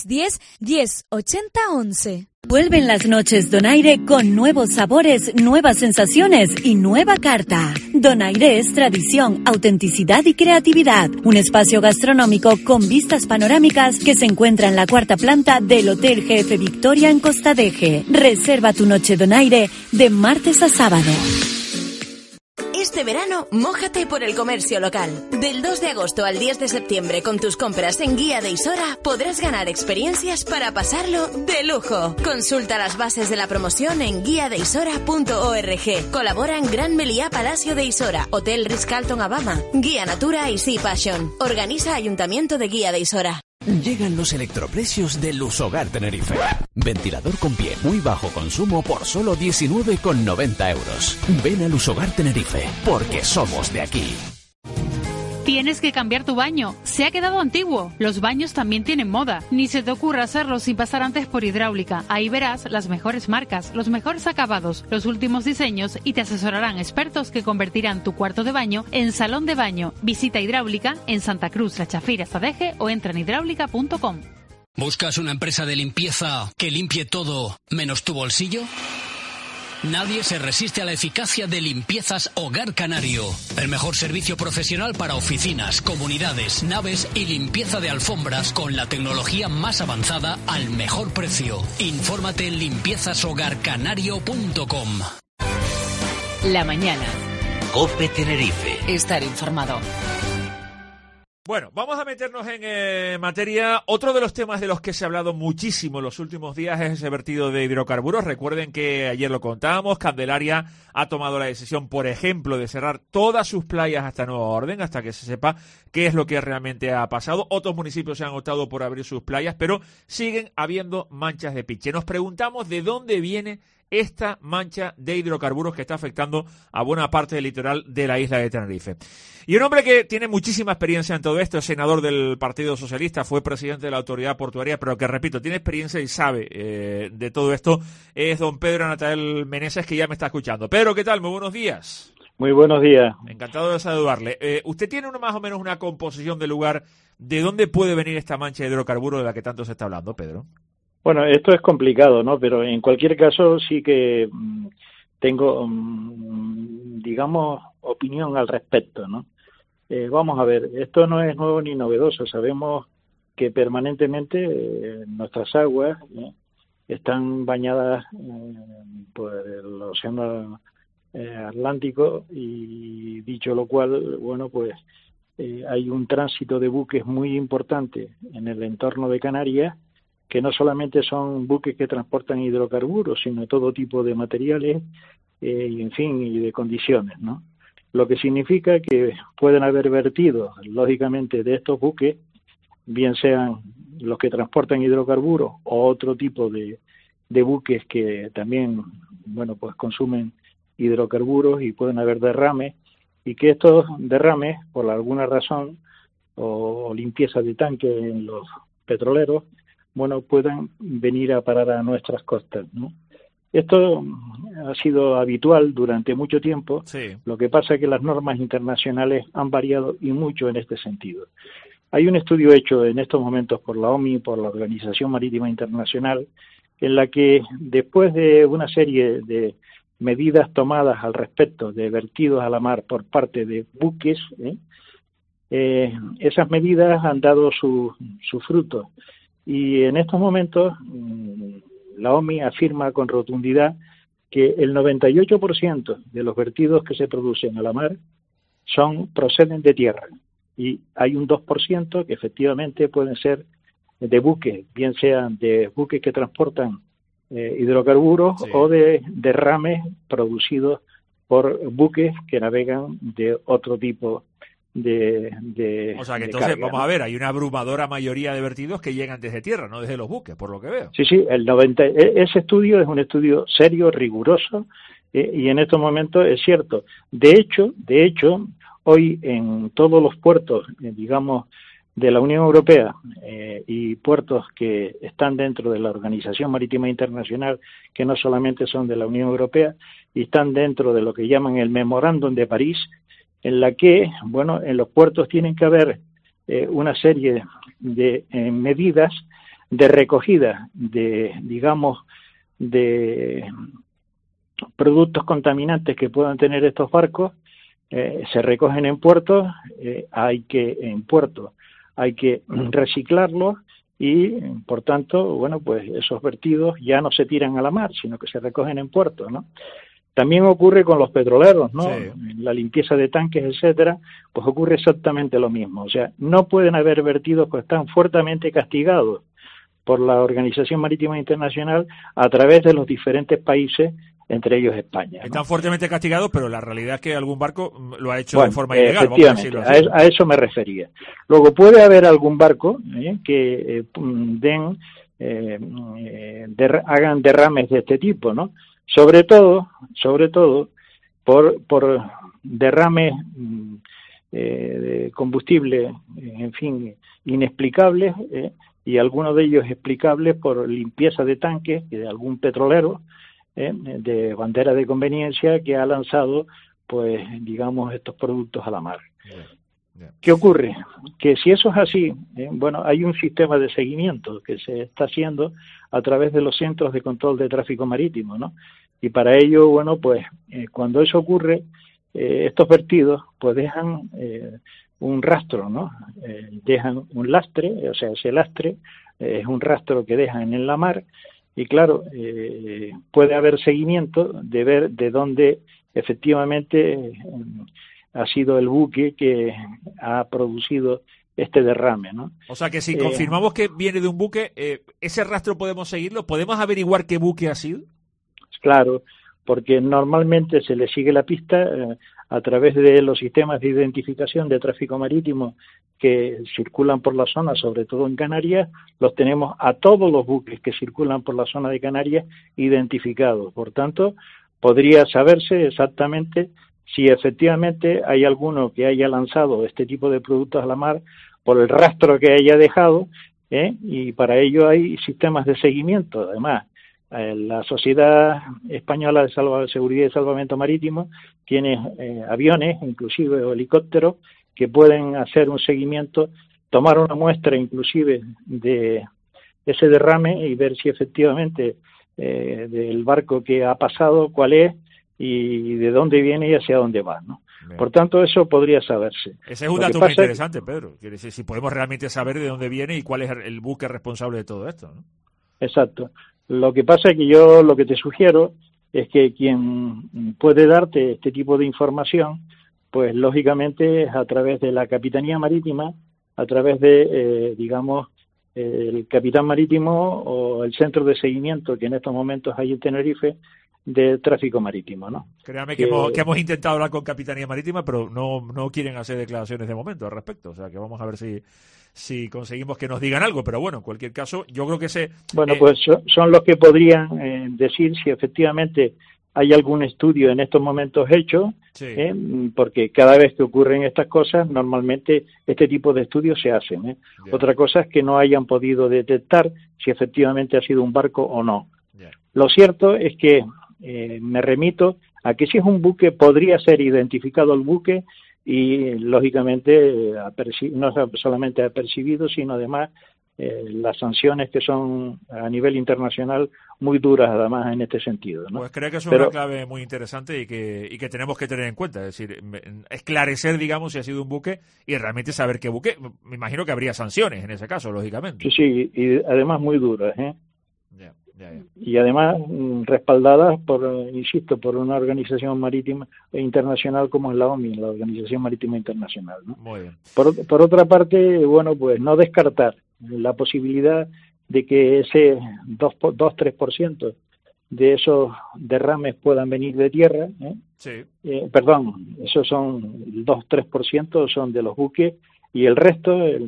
610-1080-11. Vuelven las noches Donaire con nuevos sabores, nuevas sensaciones y nueva carta. Donaire es tradición, autenticidad y creatividad. Un espacio gastronómico con vistas panorámicas que se encuentra en la 4ª planta del Hotel Jefe Victoria en Costa Deje. Reserva tu noche Donaire de martes a sábado. Este verano, mójate por el comercio local. Del 2 de agosto al 10 de septiembre, con tus compras en Guía de Isora, podrás ganar experiencias para pasarlo de lujo. Consulta las bases de la promoción en guiadeisora.org. Colaboran Gran Meliá Palacio de Isora, Hotel Ritz-Carlton Abama, Guía Natura y Sea Passion. Organiza Ayuntamiento de Guía de Isora. Llegan los electroprecios de Lusogar Tenerife. Ventilador con pie, muy bajo consumo por solo 19,90 euros. Ven a Lusogar Tenerife, porque somos de aquí. Tienes que cambiar tu baño. Se ha quedado antiguo. Los baños también tienen moda. Ni se te ocurra hacerlo sin pasar antes por Hidráulica. Ahí verás las mejores marcas, los mejores acabados, los últimos diseños y te asesorarán expertos que convertirán tu cuarto de baño en salón de baño. Visita Hidráulica en Santa Cruz, La Chafira, Sadeje o entra en hidráulica.com. ¿Buscas una empresa de limpieza que limpie todo menos tu bolsillo? Nadie se resiste a la eficacia de Limpiezas Hogar Canario. El mejor servicio profesional para oficinas, comunidades, naves y limpieza de alfombras con la tecnología más avanzada al mejor precio. Infórmate en limpiezashogarcanario.com. La mañana. COPE Tenerife. Estar informado. Bueno, vamos a meternos en materia. Otro de los temas de los que se ha hablado muchísimo en los últimos días es ese vertido de hidrocarburos. Recuerden que ayer lo contábamos, Candelaria ha tomado la decisión, por ejemplo, de cerrar todas sus playas hasta nueva orden, hasta que se sepa qué es lo que realmente ha pasado. Otros municipios se han optado por abrir sus playas, pero siguen habiendo manchas de piche. Nos preguntamos de dónde viene esta mancha de hidrocarburos que está afectando a buena parte del litoral de la isla de Tenerife. Y un hombre que tiene muchísima experiencia en todo esto, es senador del Partido Socialista, fue presidente de la Autoridad Portuaria, pero que, repito, tiene experiencia y sabe de todo esto, es don Pedro Natael Meneses, que ya me está escuchando. Pedro, ¿qué tal? Muy buenos días. Muy buenos días. Encantado de saludarle. ¿Usted tiene más o menos una composición del lugar de dónde puede venir esta mancha de hidrocarburos de la que tanto se está hablando, Pedro? Bueno, esto es complicado, ¿no? Pero en cualquier caso sí que tengo, digamos, opinión al respecto, ¿no? Vamos a ver, esto no es nuevo ni novedoso. Sabemos que permanentemente nuestras aguas están bañadas por el océano Atlántico, y dicho lo cual, bueno, pues hay un tránsito de buques muy importante en el entorno de Canarias, que no solamente son buques que transportan hidrocarburos, sino todo tipo de materiales, en fin, y de condiciones, ¿no? Lo que significa que pueden haber vertidos, lógicamente, de estos buques, bien sean los que transportan hidrocarburos o otro tipo de buques que también, bueno, pues consumen hidrocarburos, y pueden haber derrames, y que estos derrames, por alguna razón, o limpieza de tanque en los petroleros, bueno, puedan venir a parar a nuestras costas, ¿no? Esto ha sido habitual durante mucho tiempo. Sí. Lo que pasa es que las normas internacionales han variado, y mucho, en este sentido. Hay un estudio hecho en estos momentos por la OMI, por la Organización Marítima Internacional, en la que, después de una serie de medidas tomadas al respecto de vertidos a la mar por parte de buques, esas medidas han dado su fruto. Y en estos momentos la OMI afirma con rotundidad que el 98% de los vertidos que se producen a la mar proceden de tierra, y hay un 2% que efectivamente pueden ser de buques, bien sean de buques que transportan hidrocarburos, sí, o de derrames producidos por buques que navegan de otro tipo de o sea que entonces, carga, vamos ¿no? a ver, hay una abrumadora mayoría de vertidos que llegan desde tierra, no desde los buques, por lo que veo. Sí, ese estudio es un estudio serio, riguroso, y en estos momentos es cierto. De hecho, hoy en todos los puertos, digamos, de la Unión Europea, y puertos que están dentro de la Organización Marítima Internacional, que no solamente son de la Unión Europea, y están dentro de lo que llaman el Memorándum de París, en la que, bueno, en los puertos tienen que haber una serie de medidas de recogida de, digamos, de productos contaminantes que puedan tener estos barcos. Se recogen en puertos, hay que reciclarlos, y por tanto, bueno, pues esos vertidos ya no se tiran a la mar, sino que se recogen en puertos, ¿no? También ocurre con los petroleros, ¿no? Sí. La limpieza de tanques, etcétera, pues ocurre exactamente lo mismo. O sea, no pueden haber vertidos, pues están fuertemente castigados por la Organización Marítima Internacional a través de los diferentes países, entre ellos España, ¿no? Están fuertemente castigados, pero la realidad es que algún barco lo ha hecho de forma ilegal, vamos a decirlo así. A eso me refería. Luego puede haber algún barco que hagan derrames de este tipo, ¿no? Sobre todo por derrames de combustible, en fin, inexplicables, y algunos de ellos explicables por limpieza de tanques de algún petrolero, de bandera de conveniencia, que ha lanzado, pues, digamos, estos productos a la mar. ¿Qué ocurre? Que si eso es así, bueno, hay un sistema de seguimiento que se está haciendo a través de los centros de control de tráfico marítimo, ¿no? Y para ello, bueno, pues cuando eso ocurre, estos vertidos pues dejan un rastro, ¿no? Dejan un lastre, o sea, ese lastre es un rastro que dejan en la mar, y claro, puede haber seguimiento de ver de dónde efectivamente ha sido el buque que ha producido este derrame, ¿no? O sea que si confirmamos que viene de un buque, ese rastro podemos seguirlo, ¿podemos averiguar qué buque ha sido? Claro, porque normalmente se le sigue la pista a través de los sistemas de identificación de tráfico marítimo que circulan por la zona, sobre todo en Canarias. Los tenemos a todos los buques que circulan por la zona de Canarias identificados. Por tanto, podría saberse exactamente si efectivamente hay alguno que haya lanzado este tipo de productos a la mar por el rastro que haya dejado, y para ello hay sistemas de seguimiento. Además, la Sociedad Española de Seguridad y Salvamento Marítimo tiene aviones, inclusive o helicópteros, que pueden hacer un seguimiento, tomar una muestra inclusive de ese derrame y ver si efectivamente del barco que ha pasado, cuál es y de dónde viene y hacia dónde va, ¿no? Bien. Por tanto, eso podría saberse. Ese es un dato muy interesante, Pedro. Quiere decir, si podemos realmente saber de dónde viene y cuál es el buque responsable de todo esto, ¿no? Exacto. Lo que pasa es que yo lo que te sugiero es que quien puede darte este tipo de información, pues lógicamente es a través de la Capitanía Marítima, a través de, el Capitán Marítimo o el centro de seguimiento que en estos momentos hay en Tenerife de tráfico marítimo, ¿no? Créame que hemos intentado hablar con Capitanía Marítima, pero no quieren hacer declaraciones de momento al respecto. O sea, que vamos a ver si conseguimos que nos digan algo. Pero bueno, en cualquier caso, yo creo que pues son los que podrían decir si efectivamente hay algún estudio en estos momentos hecho, sí. Porque cada vez que ocurren estas cosas, normalmente este tipo de estudios se hacen. Otra cosa es que no hayan podido detectar si efectivamente ha sido un barco o no. Yeah. Lo cierto es que me remito a que si es un buque, podría ser identificado el buque y, lógicamente, no solamente apercibido, sino además las sanciones que son a nivel internacional muy duras, además, en este sentido, ¿no? Pues creo que es una clave muy interesante y que tenemos que tener en cuenta. Es decir, esclarecer, digamos, si ha sido un buque y realmente saber qué buque. Me imagino que habría sanciones en ese caso, lógicamente. Sí, y además muy duras, Y además respaldadas por una organización marítima internacional como es la OMI, la Organización Marítima Internacional, ¿no? Muy bien. Por otra parte, pues no descartar la posibilidad de que ese 2-3% de esos derrames puedan venir de tierra, Sí. Esos son el 2-3% son de los buques y el resto, el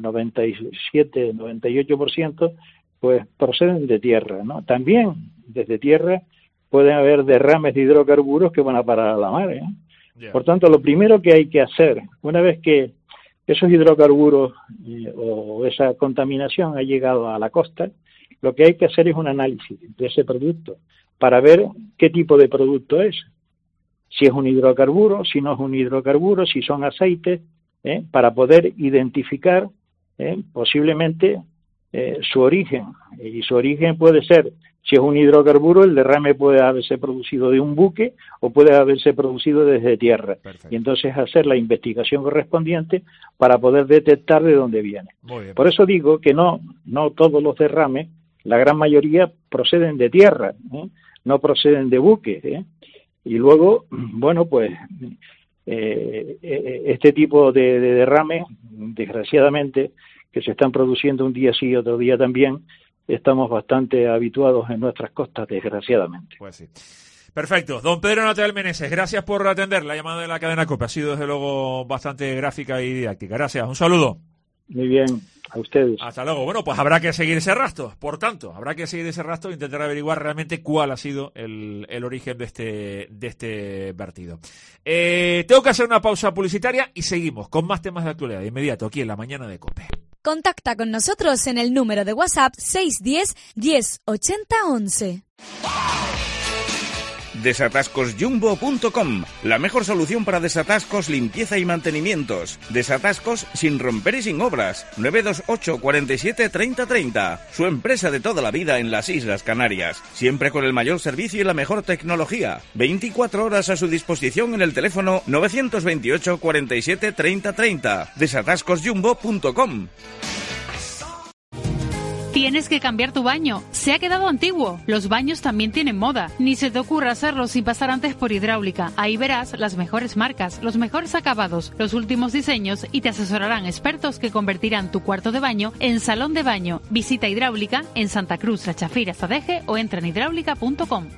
97-98%, pues proceden de tierra, ¿no? También desde tierra pueden haber derrames de hidrocarburos que van a parar a la mar, Yeah. Por tanto, lo primero que hay que hacer, una vez que esos hidrocarburos o esa contaminación ha llegado a la costa, lo que hay que hacer es un análisis de ese producto para ver qué tipo de producto es. Si es un hidrocarburo, si no es un hidrocarburo, si son aceites, para poder identificar posiblemente su origen. Y su origen puede ser, si es un hidrocarburo, el derrame puede haberse producido de un buque o puede haberse producido desde tierra. Perfecto. Y entonces hacer la investigación correspondiente para poder detectar de dónde viene. Por eso digo que no todos los derrames, la gran mayoría proceden de tierra, no proceden de buques. Y luego, pues este tipo de derrames, desgraciadamente, que se están produciendo un día sí y otro día también, estamos bastante habituados en nuestras costas, desgraciadamente. Pues sí. Perfecto. Don Pedro Natal Meneses, gracias por atender la llamada de la cadena COPE. Ha sido, desde luego, bastante gráfica y didáctica. Gracias. Un saludo. Muy bien. A ustedes. Hasta luego. Bueno, pues habrá que seguir ese rastro. Por tanto, habrá que seguir ese rastro e intentar averiguar realmente cuál ha sido el origen de este vertido. Tengo que hacer una pausa publicitaria y seguimos con más temas de actualidad de inmediato aquí en La Mañana de COPE. Contacta con nosotros en el número de WhatsApp 610 10 80 11. Desatascosjumbo.com, la mejor solución para desatascos, limpieza y mantenimientos. Desatascos sin romper y sin obras. 928 47 30 30. Su empresa de toda la vida en las Islas Canarias. Siempre con el mayor servicio y la mejor tecnología. 24 horas a su disposición en el teléfono 928 47 30 30. Desatascosjumbo.com. Tienes que cambiar tu baño. Se ha quedado antiguo. Los baños también tienen moda. Ni se te ocurra hacerlo sin pasar antes por Hidráulica. Ahí verás las mejores marcas, los mejores acabados, los últimos diseños y te asesorarán expertos que convertirán tu cuarto de baño en salón de baño. Visita Hidráulica en Santa Cruz, La Chafira, Sadeje o entra en hidráulica.com.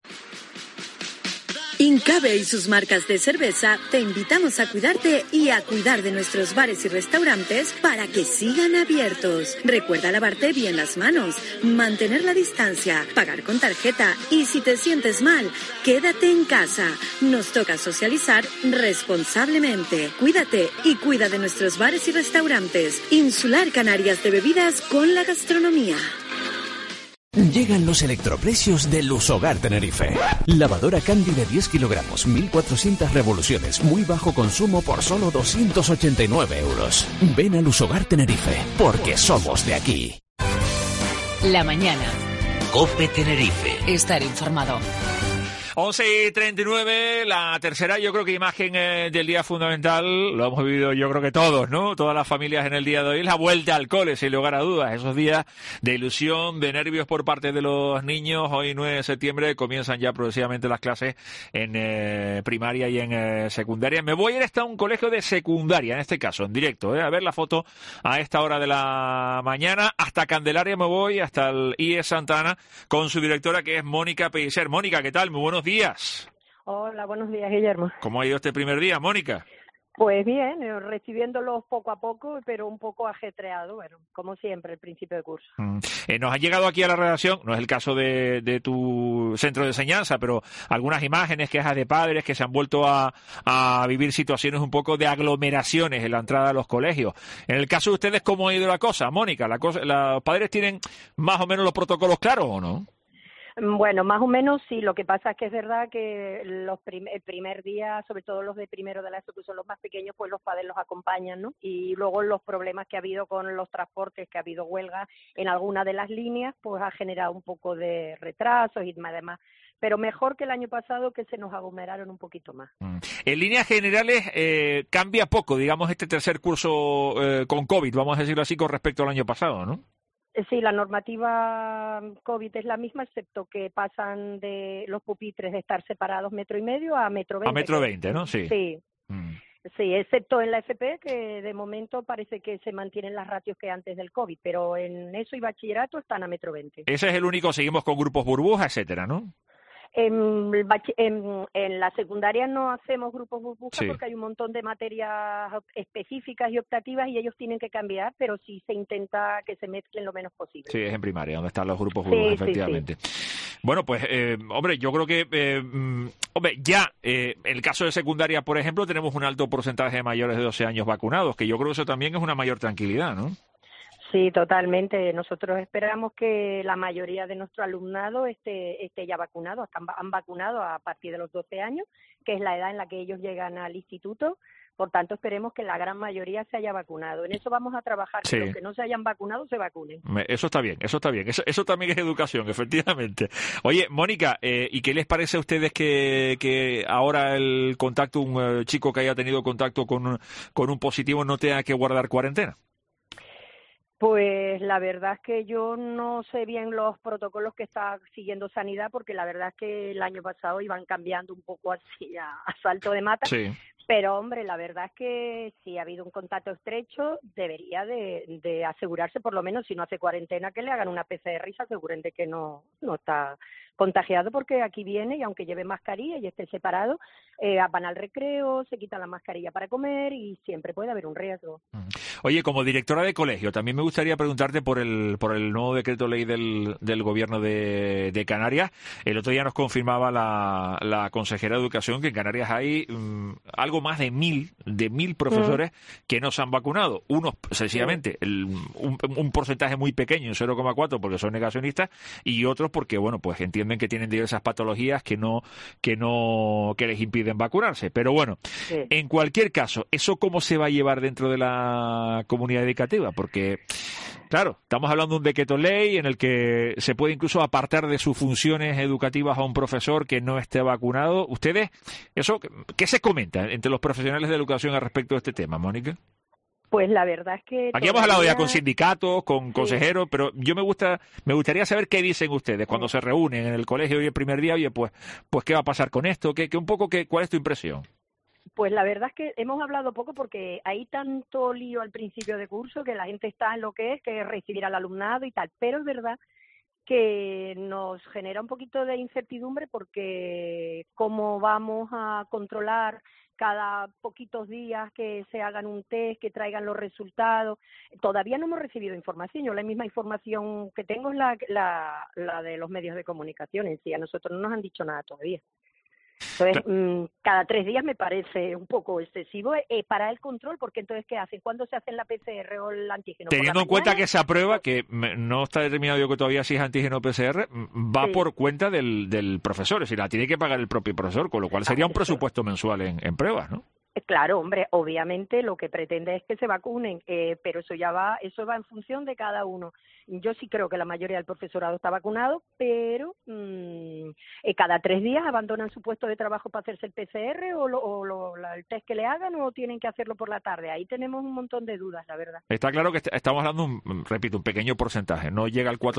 Incabe y sus marcas de cerveza te invitamos a cuidarte y a cuidar de nuestros bares y restaurantes para que sigan abiertos. Recuerda lavarte bien las manos, mantener la distancia, pagar con tarjeta y si te sientes mal, quédate en casa. Nos toca socializar responsablemente. Cuídate y cuida de nuestros bares y restaurantes. Insular Canarias de bebidas con la gastronomía. Llegan los electroprecios de Lusogar Tenerife. Lavadora Candy de 10 kilogramos, 1.400 revoluciones, muy bajo consumo por solo 289 euros. Ven a Lusogar Tenerife, porque somos de aquí. La mañana. COPE Tenerife. Estar informado. 11:39, la tercera, yo creo que imagen del día fundamental, lo hemos vivido yo creo que todos, ¿no? Todas las familias en el día de hoy, la vuelta al cole, sin lugar a dudas. Esos días de ilusión, de nervios por parte de los niños. Hoy 9 de septiembre comienzan ya progresivamente las clases en primaria y en secundaria. Me voy a ir hasta un colegio de secundaria, en este caso, en directo, a ver la foto a esta hora de la mañana. Hasta Candelaria me voy, hasta el IES Santa Ana, con su directora que es Mónica Pellicer. Mónica, ¿qué tal? Muy buenos días. Hola, buenos días, Guillermo. ¿Cómo ha ido este primer día, Mónica? Pues bien, recibiéndolos poco a poco, pero un poco ajetreado, bueno, como siempre, el principio de curso. Nos han llegado aquí a la redacción, no es el caso de tu centro de enseñanza, pero algunas imágenes, quejas de padres que se han vuelto a vivir situaciones un poco de aglomeraciones en la entrada a los colegios. En el caso de ustedes, ¿cómo ha ido la cosa, Mónica? ¿Los padres tienen más o menos los protocolos claros o no? Bueno, más o menos sí. Lo que pasa es que es verdad que el primer día, sobre todo los de primero de la ESO, que son los más pequeños, pues los padres los acompañan, ¿no? Y luego los problemas que ha habido con los transportes, que ha habido huelga en alguna de las líneas, pues ha generado un poco de retrasos y además. Pero mejor que el año pasado, que se nos aglomeraron un poquito más. En líneas generales cambia poco, digamos, este tercer curso con COVID, vamos a decirlo así, con respecto al año pasado, ¿no? Sí, la normativa COVID es la misma, excepto que pasan de los pupitres de estar separados 1,5 metros a 1,20 metros. A 1,20 metros, ¿no? Sí. Sí. Sí, excepto en la FP, que de momento parece que se mantienen las ratios que antes del COVID, pero en ESO y bachillerato están a 1,20 metros. Ese es el único, seguimos con grupos burbuja, etcétera, ¿no? En la secundaria no hacemos grupos burbujas porque hay un montón de materias específicas y optativas y ellos tienen que cambiar, pero sí se intenta que se mezclen lo menos posible. Sí, es en primaria, donde están los grupos burbujas, efectivamente. Sí. Bueno, pues, hombre, yo creo que, ya en el caso de secundaria, por ejemplo, tenemos un alto porcentaje de mayores de 12 años vacunados, que yo creo que eso también es una mayor tranquilidad, ¿no? Sí, totalmente. Nosotros esperamos que la mayoría de nuestro alumnado esté ya vacunado. Han vacunado a partir de los 12 años, que es la edad en la que ellos llegan al instituto. Por tanto, esperemos que la gran mayoría se haya vacunado. En eso vamos a trabajar, que los que no se hayan vacunado se vacunen. Eso está bien, eso está bien. Eso también es educación, efectivamente. Oye, Mónica, ¿y qué les parece a ustedes que ahora el contacto, un chico que haya tenido contacto con un positivo no tenga que guardar cuarentena? Pues la verdad es que yo no sé bien los protocolos que está siguiendo Sanidad, porque la verdad es que el año pasado iban cambiando un poco así a salto de mata. Sí. Pero, hombre, la verdad es que si ha habido un contacto estrecho, debería de asegurarse, por lo menos, si no hace cuarentena, que le hagan una PCR y se aseguren de que no está contagiado, porque aquí viene y aunque lleve mascarilla y esté separado, van al recreo, se quitan la mascarilla para comer y siempre puede haber un riesgo. Oye, como directora de colegio, también me gustaría preguntarte por el nuevo decreto ley del gobierno de Canarias. El otro día nos confirmaba la consejera de Educación que en Canarias hay algo más de 1.000 profesores que no se han vacunado. Unos, sencillamente, un porcentaje muy pequeño, un 0,4, porque son negacionistas, y otros porque, bueno, pues entienden que tienen diversas patologías que les impiden vacunarse. Pero bueno, en cualquier caso, ¿eso cómo se va a llevar dentro de la comunidad educativa? Porque, claro, estamos hablando de un decreto ley en el que se puede incluso apartar de sus funciones educativas a un profesor que no esté vacunado. ¿Ustedes, eso, qué se comenta entre los profesionales de educación al respecto de este tema, Mónica? Pues la verdad es que... Aquí hemos hablado ya con sindicatos, con consejeros, pero yo me gustaría saber qué dicen ustedes cuando se reúnen en el colegio hoy el primer día. Oye, pues qué va a pasar con esto, ¿cuál es tu impresión? Pues la verdad es que hemos hablado poco porque hay tanto lío al principio de curso que la gente está en lo que es recibir al alumnado y tal, pero es verdad que nos genera un poquito de incertidumbre porque cómo vamos a controlar cada poquitos días que se hagan un test, que traigan los resultados. Todavía no hemos recibido información. Yo la misma información que tengo es la de los medios de comunicación en sí. A nosotros no nos han dicho nada todavía. Entonces, cada 3 días me parece un poco excesivo para el control, porque entonces, ¿qué hacen? ¿Cuándo se hacen la PCR o el antígeno? Teniendo en cuenta que esa prueba, que no está determinado yo que todavía si es antígeno o PCR, va por cuenta del profesor, es decir, la tiene que pagar el propio profesor, con lo cual sería un presupuesto mensual en pruebas, ¿no? Claro, hombre, obviamente lo que pretende es que se vacunen, pero eso va en función de cada uno. Yo sí creo que la mayoría del profesorado está vacunado, pero cada 3 días abandonan su puesto de trabajo para hacerse el PCR o el test que le hagan, o tienen que hacerlo por la tarde. Ahí tenemos un montón de dudas, la verdad. Está claro que estamos hablando, repito, un pequeño porcentaje, no llega al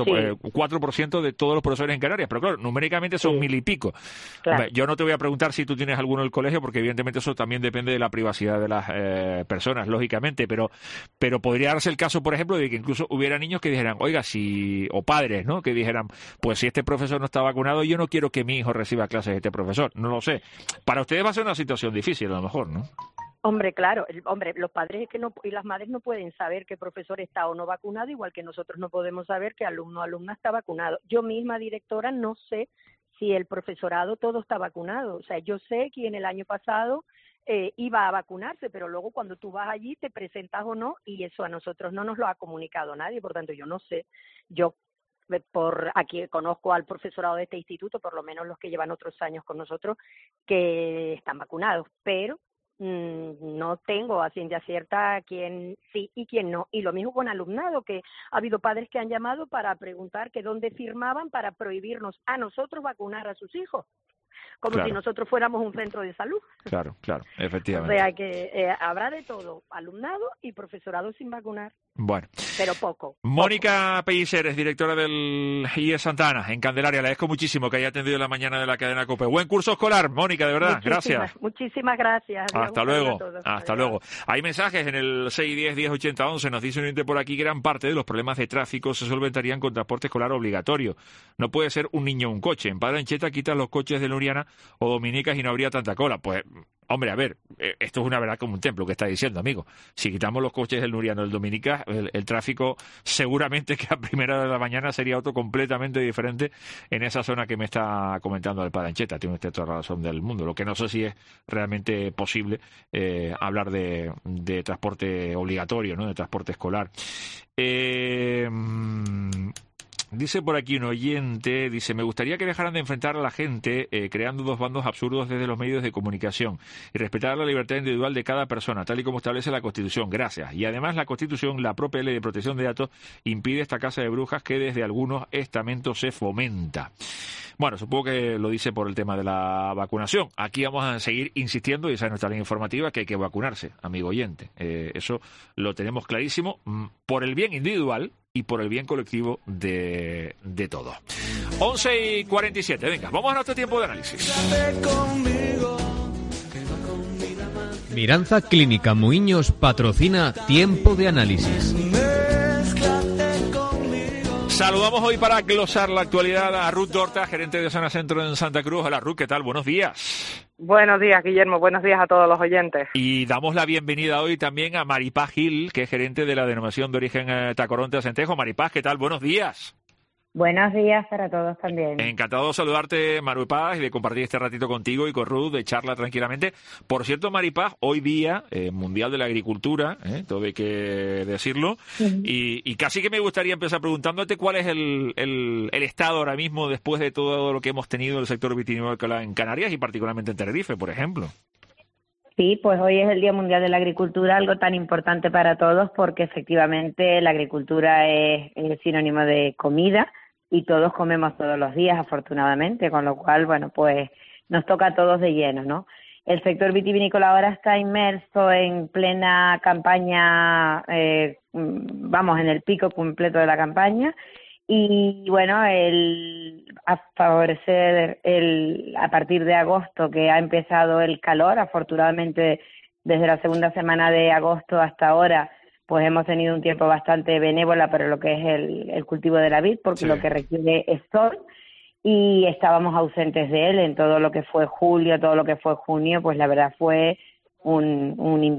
4% de todos los profesores en Canarias, pero claro, numéricamente son 1.000 y pico. Claro. Yo no te voy a preguntar si tú tienes alguno en el colegio, porque evidentemente eso también depende de la privacidad de las personas, lógicamente, pero podría darse el caso, por ejemplo, de que incluso hubiera niños que dijeran, oiga, o padres, ¿no?, que dijeran, pues si este profesor no está vacunado, yo no quiero que mi hijo reciba clases de este profesor. No lo sé. Para ustedes va a ser una situación difícil, a lo mejor, ¿no? Hombre, claro, los padres y las madres no pueden saber qué profesor está o no vacunado, igual que nosotros no podemos saber qué alumno o alumna está vacunado. Yo misma, directora, no sé si el profesorado todo está vacunado. O sea, yo sé quién el año pasado iba a vacunarse, pero luego cuando tú vas allí te presentas o no, y eso a nosotros no nos lo ha comunicado nadie, por tanto yo no sé. Yo por aquí conozco al profesorado de este instituto, por lo menos los que llevan otros años con nosotros, que están vacunados, pero no tengo a ciencia cierta quién sí y quién no. Y lo mismo con alumnado, que ha habido padres que han llamado para preguntar que dónde firmaban para prohibirnos a nosotros vacunar a sus hijos, como si nosotros fuéramos un centro de salud. Claro, efectivamente. O sea que habrá de todo, alumnado y profesorado sin vacunar. Bueno. Pero poco. Mónica Pellicer, directora del IES Santa Ana, en Candelaria. Le agradezco muchísimo que haya atendido la mañana de la cadena COPE. Buen curso escolar, Mónica, de verdad. Gracias. Muchísimas gracias. Hasta luego. Hasta luego. Hay mensajes en el 610-1080-11. Nos dice un oyente por aquí, gran parte de los problemas de tráfico se solventarían con transporte escolar obligatorio. No puede ser un niño o un coche. En Padre Ancheta quitan los coches de Luriana o Dominicas y no habría tanta cola. Pues, hombre, a ver, esto es una verdad como un templo que está diciendo, amigo. Si quitamos los coches del Luriano del Dominicas, el tráfico seguramente que a primera hora de la mañana sería otro completamente diferente en esa zona que me está comentando el Padre Ancheta. Tiene usted toda la razón del mundo. Lo que no sé si es realmente posible hablar de transporte obligatorio, ¿no?, de transporte escolar. Dice por aquí un oyente, dice, me gustaría que dejaran de enfrentar a la gente creando dos bandos absurdos desde los medios de comunicación y respetar la libertad individual de cada persona, tal y como establece la Constitución. Gracias. Y además la Constitución, la propia Ley de Protección de Datos, impide esta casa de brujas que desde algunos estamentos se fomenta. Bueno, supongo que lo dice por el tema de la vacunación. Aquí vamos a seguir insistiendo, y esa es nuestra línea informativa, que hay que vacunarse, amigo oyente. Eso lo tenemos clarísimo, por el bien individual y por el bien colectivo de todos. 11:47, venga, vamos a nuestro tiempo de análisis. Miranza Clínica Muiños patrocina Tiempo de Análisis. Saludamos hoy para glosar la actualidad a Ruth Dorta, gerente de Zona Centro en Santa Cruz. Hola Ruth, ¿qué tal? Buenos días. Buenos días, Guillermo. Buenos días a todos los oyentes. Y damos la bienvenida hoy también a Maripaz Gil, que es gerente de la denominación de origen Tacoronte Acentejo. Maripaz, ¿qué tal? Buenos días. Buenos días para todos también. Encantado de saludarte, Maripaz, y de compartir este ratito contigo y con Ruth, de charla tranquilamente. Por cierto, Maripaz, hoy día Mundial de la Agricultura, todo hay que decirlo, y casi que me gustaría empezar preguntándote cuál es el estado ahora mismo después de todo lo que hemos tenido en el sector vitivinícola en Canarias y particularmente en Tenerife, por ejemplo. Sí, pues hoy es el Día Mundial de la Agricultura, algo tan importante para todos porque efectivamente la agricultura es sinónimo de comida y todos comemos todos los días, afortunadamente, con lo cual, bueno, pues nos toca a todos de lleno, ¿no? El sector vitivinícola ahora está inmerso en plena campaña, vamos, en el pico completo de la campaña. Y bueno, a favorecer a partir de agosto, que ha empezado el calor, afortunadamente desde la segunda semana de agosto hasta ahora, pues hemos tenido un tiempo bastante benévola para lo que es el cultivo de la vid, porque lo que requiere es sol, y estábamos ausentes de él en todo lo que fue julio, todo lo que fue junio, pues la verdad fue un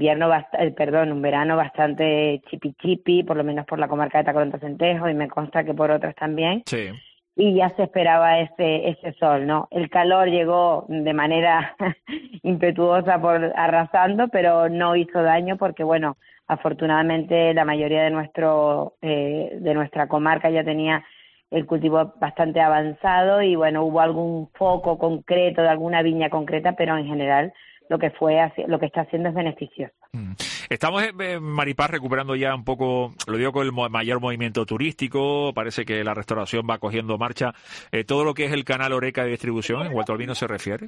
verano bastante chipi, por lo menos por la comarca de Tacoronte-Centejo, y me consta que por otras también. Sí. Y ya se esperaba ese sol, ¿no? El calor llegó de manera impetuosa arrasando, pero no hizo daño porque, bueno, afortunadamente la mayoría de nuestra comarca ya tenía el cultivo bastante avanzado y, bueno, hubo algún foco concreto de alguna viña concreta, pero en general lo que está haciendo es beneficioso. Estamos, Maripaz, recuperando ya un poco, lo digo con el mayor movimiento turístico, parece que la restauración va cogiendo marcha. ¿Todo lo que es el canal Horeca de distribución, en cuanto al vino se refiere?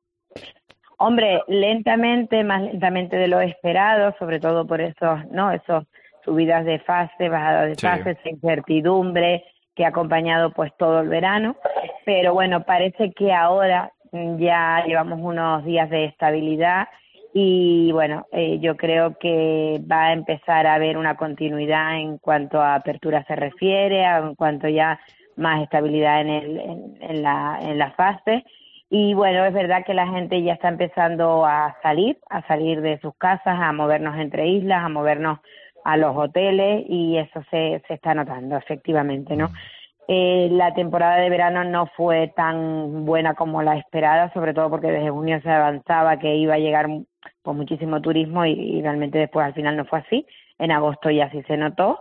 Hombre, más lentamente de lo esperado, sobre todo por esos subidas de fase, bajadas de fase, esa incertidumbre que ha acompañado pues todo el verano, pero bueno, parece que ahora ya llevamos unos días de estabilidad y bueno, yo creo que va a empezar a haber una continuidad en cuanto a apertura se refiere, en cuanto ya más estabilidad en la fase. Y bueno, es verdad que la gente ya está empezando a salir de sus casas, a movernos entre islas, a movernos a los hoteles, y eso se está notando efectivamente, ¿no? La temporada de verano no fue tan buena como la esperada, sobre todo porque desde junio se avanzaba que iba a llegar pues muchísimo turismo y realmente después al final no fue así. En agosto ya sí se notó,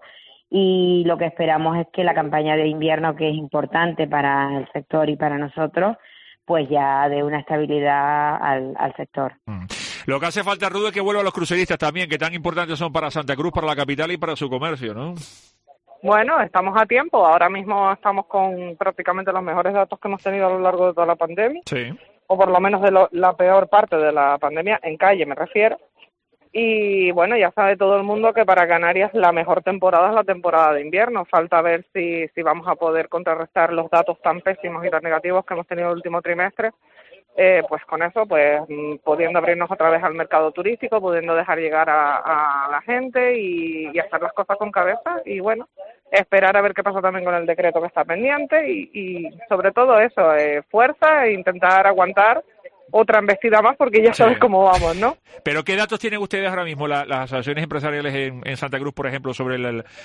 y lo que esperamos es que la campaña de invierno, que es importante para el sector y para nosotros, pues ya dé una estabilidad al sector. Lo que hace falta, Rudo, es que vuelvan los cruceristas también, que tan importantes son para Santa Cruz, para la capital y para su comercio, ¿no? Bueno, estamos a tiempo. Ahora mismo estamos con prácticamente los mejores datos que hemos tenido a lo largo de toda la pandemia. Sí. O por lo menos de la peor parte de la pandemia, en calle me refiero. Y bueno, ya sabe todo el mundo que para Canarias la mejor temporada es la temporada de invierno. Falta ver si vamos a poder contrarrestar los datos tan pésimos y tan negativos que hemos tenido el último trimestre. Pues con eso, pues pudiendo abrirnos otra vez al mercado turístico, pudiendo dejar llegar a la gente y hacer las cosas con cabeza. Y bueno, esperar a ver qué pasa también con el decreto que está pendiente y sobre todo eso, fuerza e intentar aguantar otra embestida más, porque ya sabes cómo vamos, ¿no? Pero ¿qué datos tienen ustedes ahora mismo, las asociaciones empresariales en Santa Cruz, por ejemplo, sobre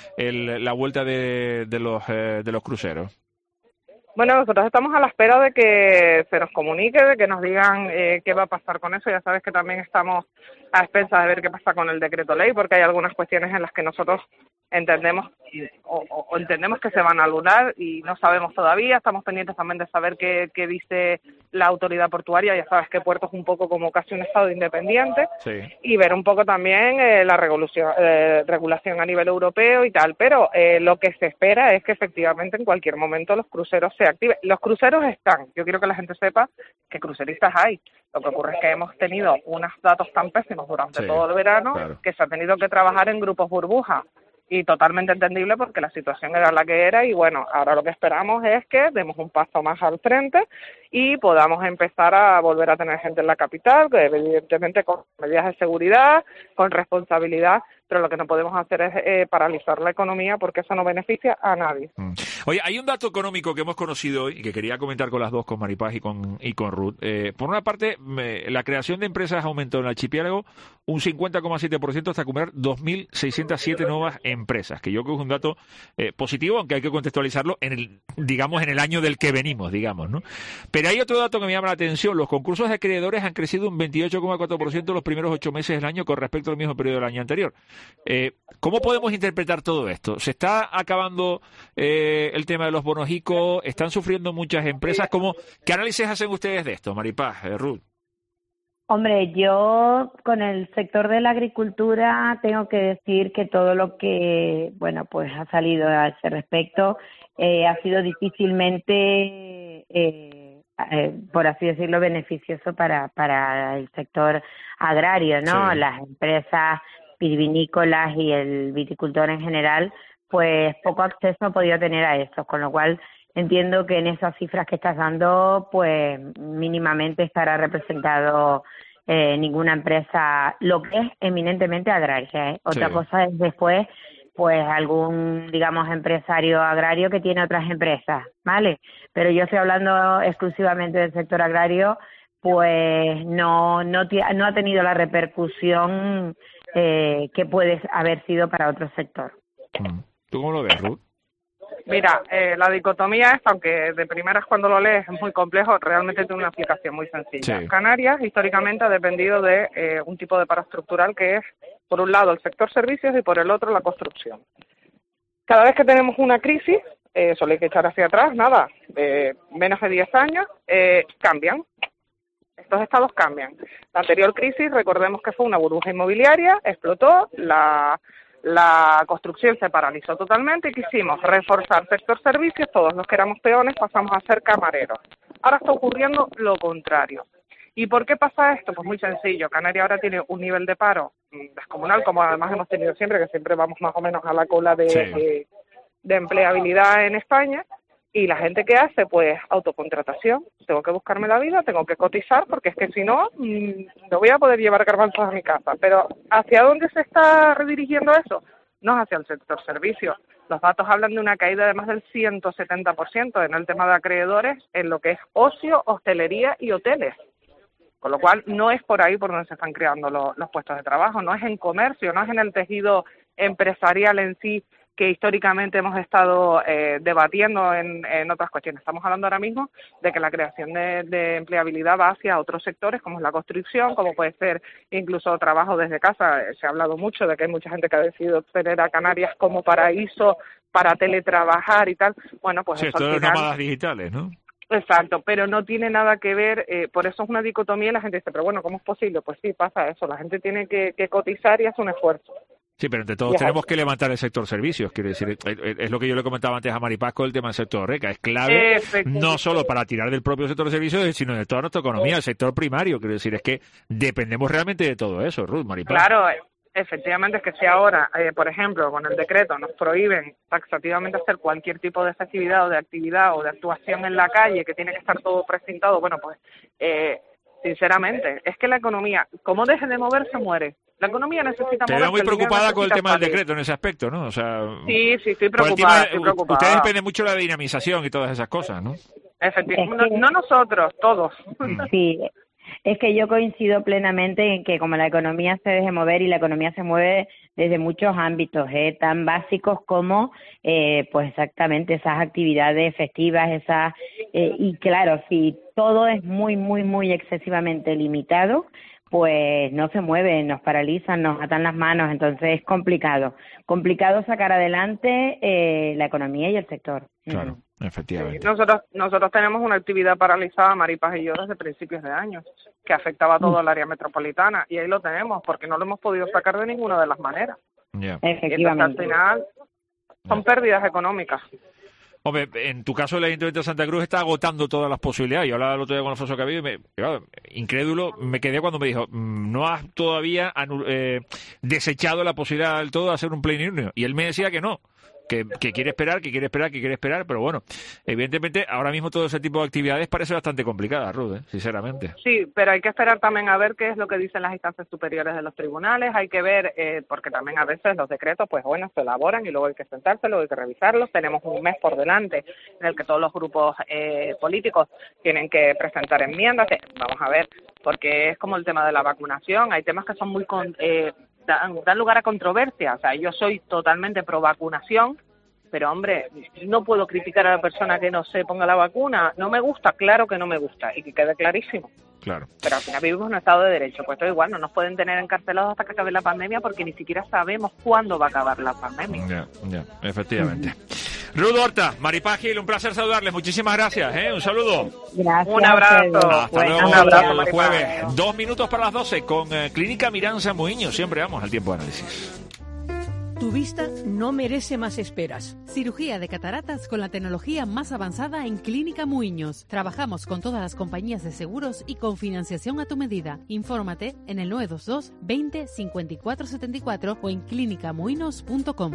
la vuelta de los cruceros? Bueno, nosotros estamos a la espera de que se nos comunique, de que nos digan qué va a pasar con eso. Ya sabes que también estamos a expensas de ver qué pasa con el decreto ley, porque hay algunas cuestiones en las que nosotros entendemos o entendemos que se van a anular y no sabemos todavía. Estamos pendientes también de saber qué dice la autoridad portuaria. Ya sabes que Puerto es un poco como casi un estado independiente, y ver un poco también la regulación a nivel europeo y tal. Pero lo que se espera es que efectivamente en cualquier momento los cruceros se activen. Los cruceros están. Yo quiero que la gente sepa que cruceristas hay. Lo que ocurre es que hemos tenido unos datos tan pésimos durante todo el verano, que se ha tenido que trabajar en grupos burbuja. Y totalmente entendible porque la situación era la que era y bueno, ahora lo que esperamos es que demos un paso más al frente y podamos empezar a volver a tener gente en la capital, que evidentemente con medidas de seguridad, con responsabilidad, pero lo que no podemos hacer es paralizar la economía porque eso no beneficia a nadie. Oye, hay un dato económico que hemos conocido hoy y que quería comentar con las dos, con Maripaz y con Ruth. Por una parte, la creación de empresas aumentó en el archipiélago un 50,7% hasta acumular 2.607 nuevas empresas, que yo creo que es un dato positivo, aunque hay que contextualizarlo en el año del que venimos, digamos, ¿no? Pero hay otro dato que me llama la atención. Los concursos de acreedores han crecido un 28,4% los primeros 8 meses del año con respecto al mismo periodo del año anterior. ¿Cómo podemos interpretar todo esto? ¿Se está acabando el tema de los bonos ICO? ¿Están sufriendo muchas empresas? ¿Qué análisis hacen ustedes de esto, Maripaz, Ruth? Hombre, yo con el sector de la agricultura tengo que decir que todo lo que, bueno, pues ha salido a ese respecto ha sido difícilmente por así decirlo, beneficioso para el sector agrario, ¿no? Sí. Las empresas vitivinícolas y el viticultor en general, pues poco acceso ha podido tener a eso, con lo cual entiendo que en esas cifras que estás dando, pues mínimamente estará representado ninguna empresa, lo que es eminentemente agraria, ¿eh? Otra cosa es después, pues algún, digamos, empresario agrario que tiene otras empresas, ¿vale? Pero yo estoy hablando exclusivamente del sector agrario, pues no ha tenido la repercusión que puede haber sido para otro sector. ¿Tú cómo lo ves, Ruth? Mira, la dicotomía es, aunque de primeras cuando lo lees es muy complejo, realmente tiene una aplicación muy sencilla. Sí. Canarias históricamente ha dependido de un tipo de paro estructural que es, por un lado, el sector servicios y por el otro, la construcción. Cada vez que tenemos una crisis, solo hay que echar hacia atrás, nada, menos de 10 años, cambian. Estos estados cambian. La anterior crisis, recordemos que fue una burbuja inmobiliaria, explotó, la construcción se paralizó totalmente y quisimos reforzar sector servicios, todos los que éramos peones pasamos a ser camareros. Ahora está ocurriendo lo contrario. ¿Y por qué pasa esto? Pues muy sencillo. Canarias ahora tiene un nivel de paro descomunal, como además hemos tenido siempre, que siempre vamos más o menos a la cola de empleabilidad en España. Y la gente que hace, pues, autocontratación. Tengo que buscarme la vida, tengo que cotizar, porque es que si no, no voy a poder llevar garbanzos a mi casa. Pero ¿hacia dónde se está redirigiendo eso? No es hacia el sector servicios. Los datos hablan de una caída de más del 170% en el tema de acreedores en lo que es ocio, hostelería y hoteles. Con lo cual, no es por ahí por donde se están creando los puestos de trabajo, no es en comercio, no es en el tejido empresarial en sí, que históricamente hemos estado debatiendo en otras cuestiones. Estamos hablando ahora mismo de que la creación de empleabilidad va hacia otros sectores, como es la construcción, como puede ser incluso trabajo desde casa. Se ha hablado mucho de que hay mucha gente que ha decidido tener a Canarias como paraíso para teletrabajar y tal. Bueno, pues sí, eso esto al de final... nómadas digitales, ¿no? Exacto, pero no tiene nada que ver, por eso es una dicotomía y la gente dice, pero bueno, ¿cómo es posible? Pues sí, pasa eso, la gente tiene que cotizar y hace un esfuerzo. Sí, pero entre todos tenemos que levantar el sector servicios. Quiero decir, es lo que yo le comentaba antes a Maripaz con el tema del sector RECA. Es clave no solo para tirar del propio sector de servicios, sino de toda nuestra economía, el sector primario. Quiero decir, es que dependemos realmente de todo eso, Ruth, Maripaz. Claro, efectivamente, es que si ahora, por ejemplo, con el decreto nos prohíben taxativamente hacer cualquier tipo de festividad o de actividad o de actuación en la calle, que tiene que estar todo precintado, bueno, pues sinceramente, es que la economía, como deje de moverse, muere. La economía necesita moverse. Te veo muy preocupada con el tema del decreto en ese aspecto, ¿no? O sea, sí, estoy preocupada. Ustedes dependen mucho de la dinamización y todas esas cosas, ¿no? Efectivamente, no nosotros, todos. Sí, es que yo coincido plenamente en que como la economía se deje mover y la economía se mueve desde muchos ámbitos, tan básicos como, pues exactamente esas actividades festivas, y claro, si todo es muy, muy, muy excesivamente limitado, pues no se mueve, nos paralizan, nos atan las manos, entonces es complicado sacar adelante la economía y el sector. Claro, efectivamente. Nosotros tenemos una actividad paralizada, Maripaz y yo, desde principios de año, que afectaba a todo el área metropolitana, y ahí lo tenemos, porque no lo hemos podido sacar de ninguna de las maneras. Efectivamente. Y entonces, al final, son pérdidas económicas. Hombre, en tu caso el Ayuntamiento de Santa Cruz está agotando todas las posibilidades. Yo hablaba el otro día con Alfonso Cabello y incrédulo me quedé cuando me dijo, no has todavía desechado la posibilidad del todo de hacer un plenilunio. Y él me decía que no, que quiere esperar, pero bueno, evidentemente ahora mismo todo ese tipo de actividades parece bastante complicada, Ruth, sinceramente. Sí, pero hay que esperar también a ver qué es lo que dicen las instancias superiores de los tribunales, hay que ver, porque también a veces los decretos, pues bueno, se elaboran y luego hay que sentarse, luego hay que revisarlos, tenemos un mes por delante en el que todos los grupos políticos tienen que presentar enmiendas, vamos a ver, porque es como el tema de la vacunación, hay temas que son muy... dan lugar a controversia. O sea, yo soy totalmente pro vacunación, pero hombre, no puedo criticar a la persona que no se ponga la vacuna. No me gusta, claro que no me gusta, y que quede clarísimo. Claro. Pero al final vivimos en un estado de derecho, pues todo igual, no nos pueden tener encarcelados hasta que acabe la pandemia porque ni siquiera sabemos cuándo va a acabar la pandemia. Ya, efectivamente. Ruth Horta, Maripaz Gil, un placer saludarles, muchísimas gracias, un saludo. Gracias. Un abrazo. Hasta luego, un abrazo, el jueves. 2 minutos para las 12 con Clínica Miranza Muiño, siempre vamos al tiempo de análisis. Tu vista no merece más esperas. Cirugía de cataratas con la tecnología más avanzada en Clínica Muiños. Trabajamos con todas las compañías de seguros y con financiación a tu medida. Infórmate en el 922 20 54 74 o en clinicamuinos.com.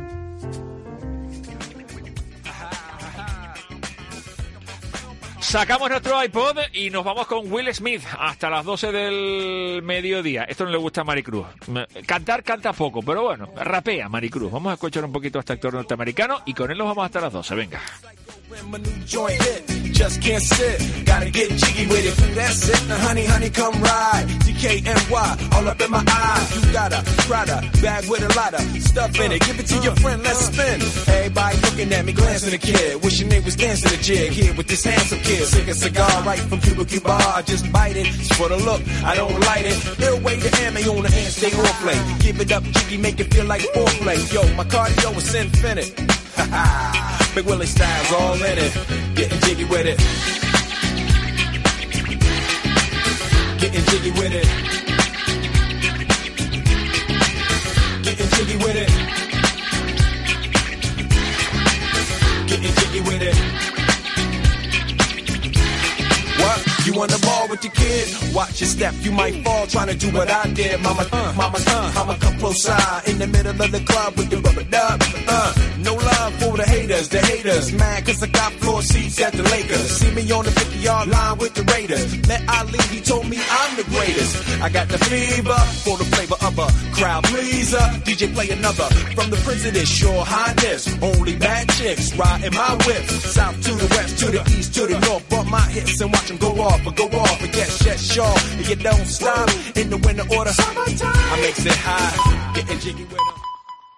Sacamos nuestro iPod y nos vamos con Will Smith hasta las 12 del mediodía. Esto no le gusta a Maricruz. Cantar canta poco, pero bueno, rapea Maricruz. Vamos a escuchar un poquito a este actor norteamericano y con él nos vamos hasta las 12. Venga. My new joint hit, just can't sit, gotta get jiggy with it. That's it, now honey, honey, come ride. DKNY, all up in my eye. You got a Prada bag with a lot of stuff in it. Give it to your friend, let's spin. Everybody looking at me, glancing at the kid. Wishing they was dancing a jig here with this handsome kid. Sick a cigar right from Cuba Cuba. I just bite it, it's for the look, I don't light it. They'll wait the ammo on the hand, stay on play. Give it up, jiggy, make it feel like foreplay. Yo, my cardio is infinite. Ha ha. Big Willie style's all in it, getting jiggy with it. Getting jiggy with it. Getting jiggy with it. Getting jiggy with it. What? You on the ball with your kid? Watch your step, you might fall trying to do what I did. Mama, I'ma come close side in the middle of the club with the rubber dub. No love for the haters, mad cause I got floor seats at the Lakers. See me on the 50-yard line with the Raiders. Met Ali, he told me I'm the greatest. I got the fever for the flavor of a crowd pleaser. DJ play another from the Prince of this Your Highness. Only bad chicks riding my whip. South to the west, to the east, to the north. Bump my hips and watch them go off. But go off and yes, sure. And you don't stop in the winter order. Summertime. I makes it high, getting jiggy with them.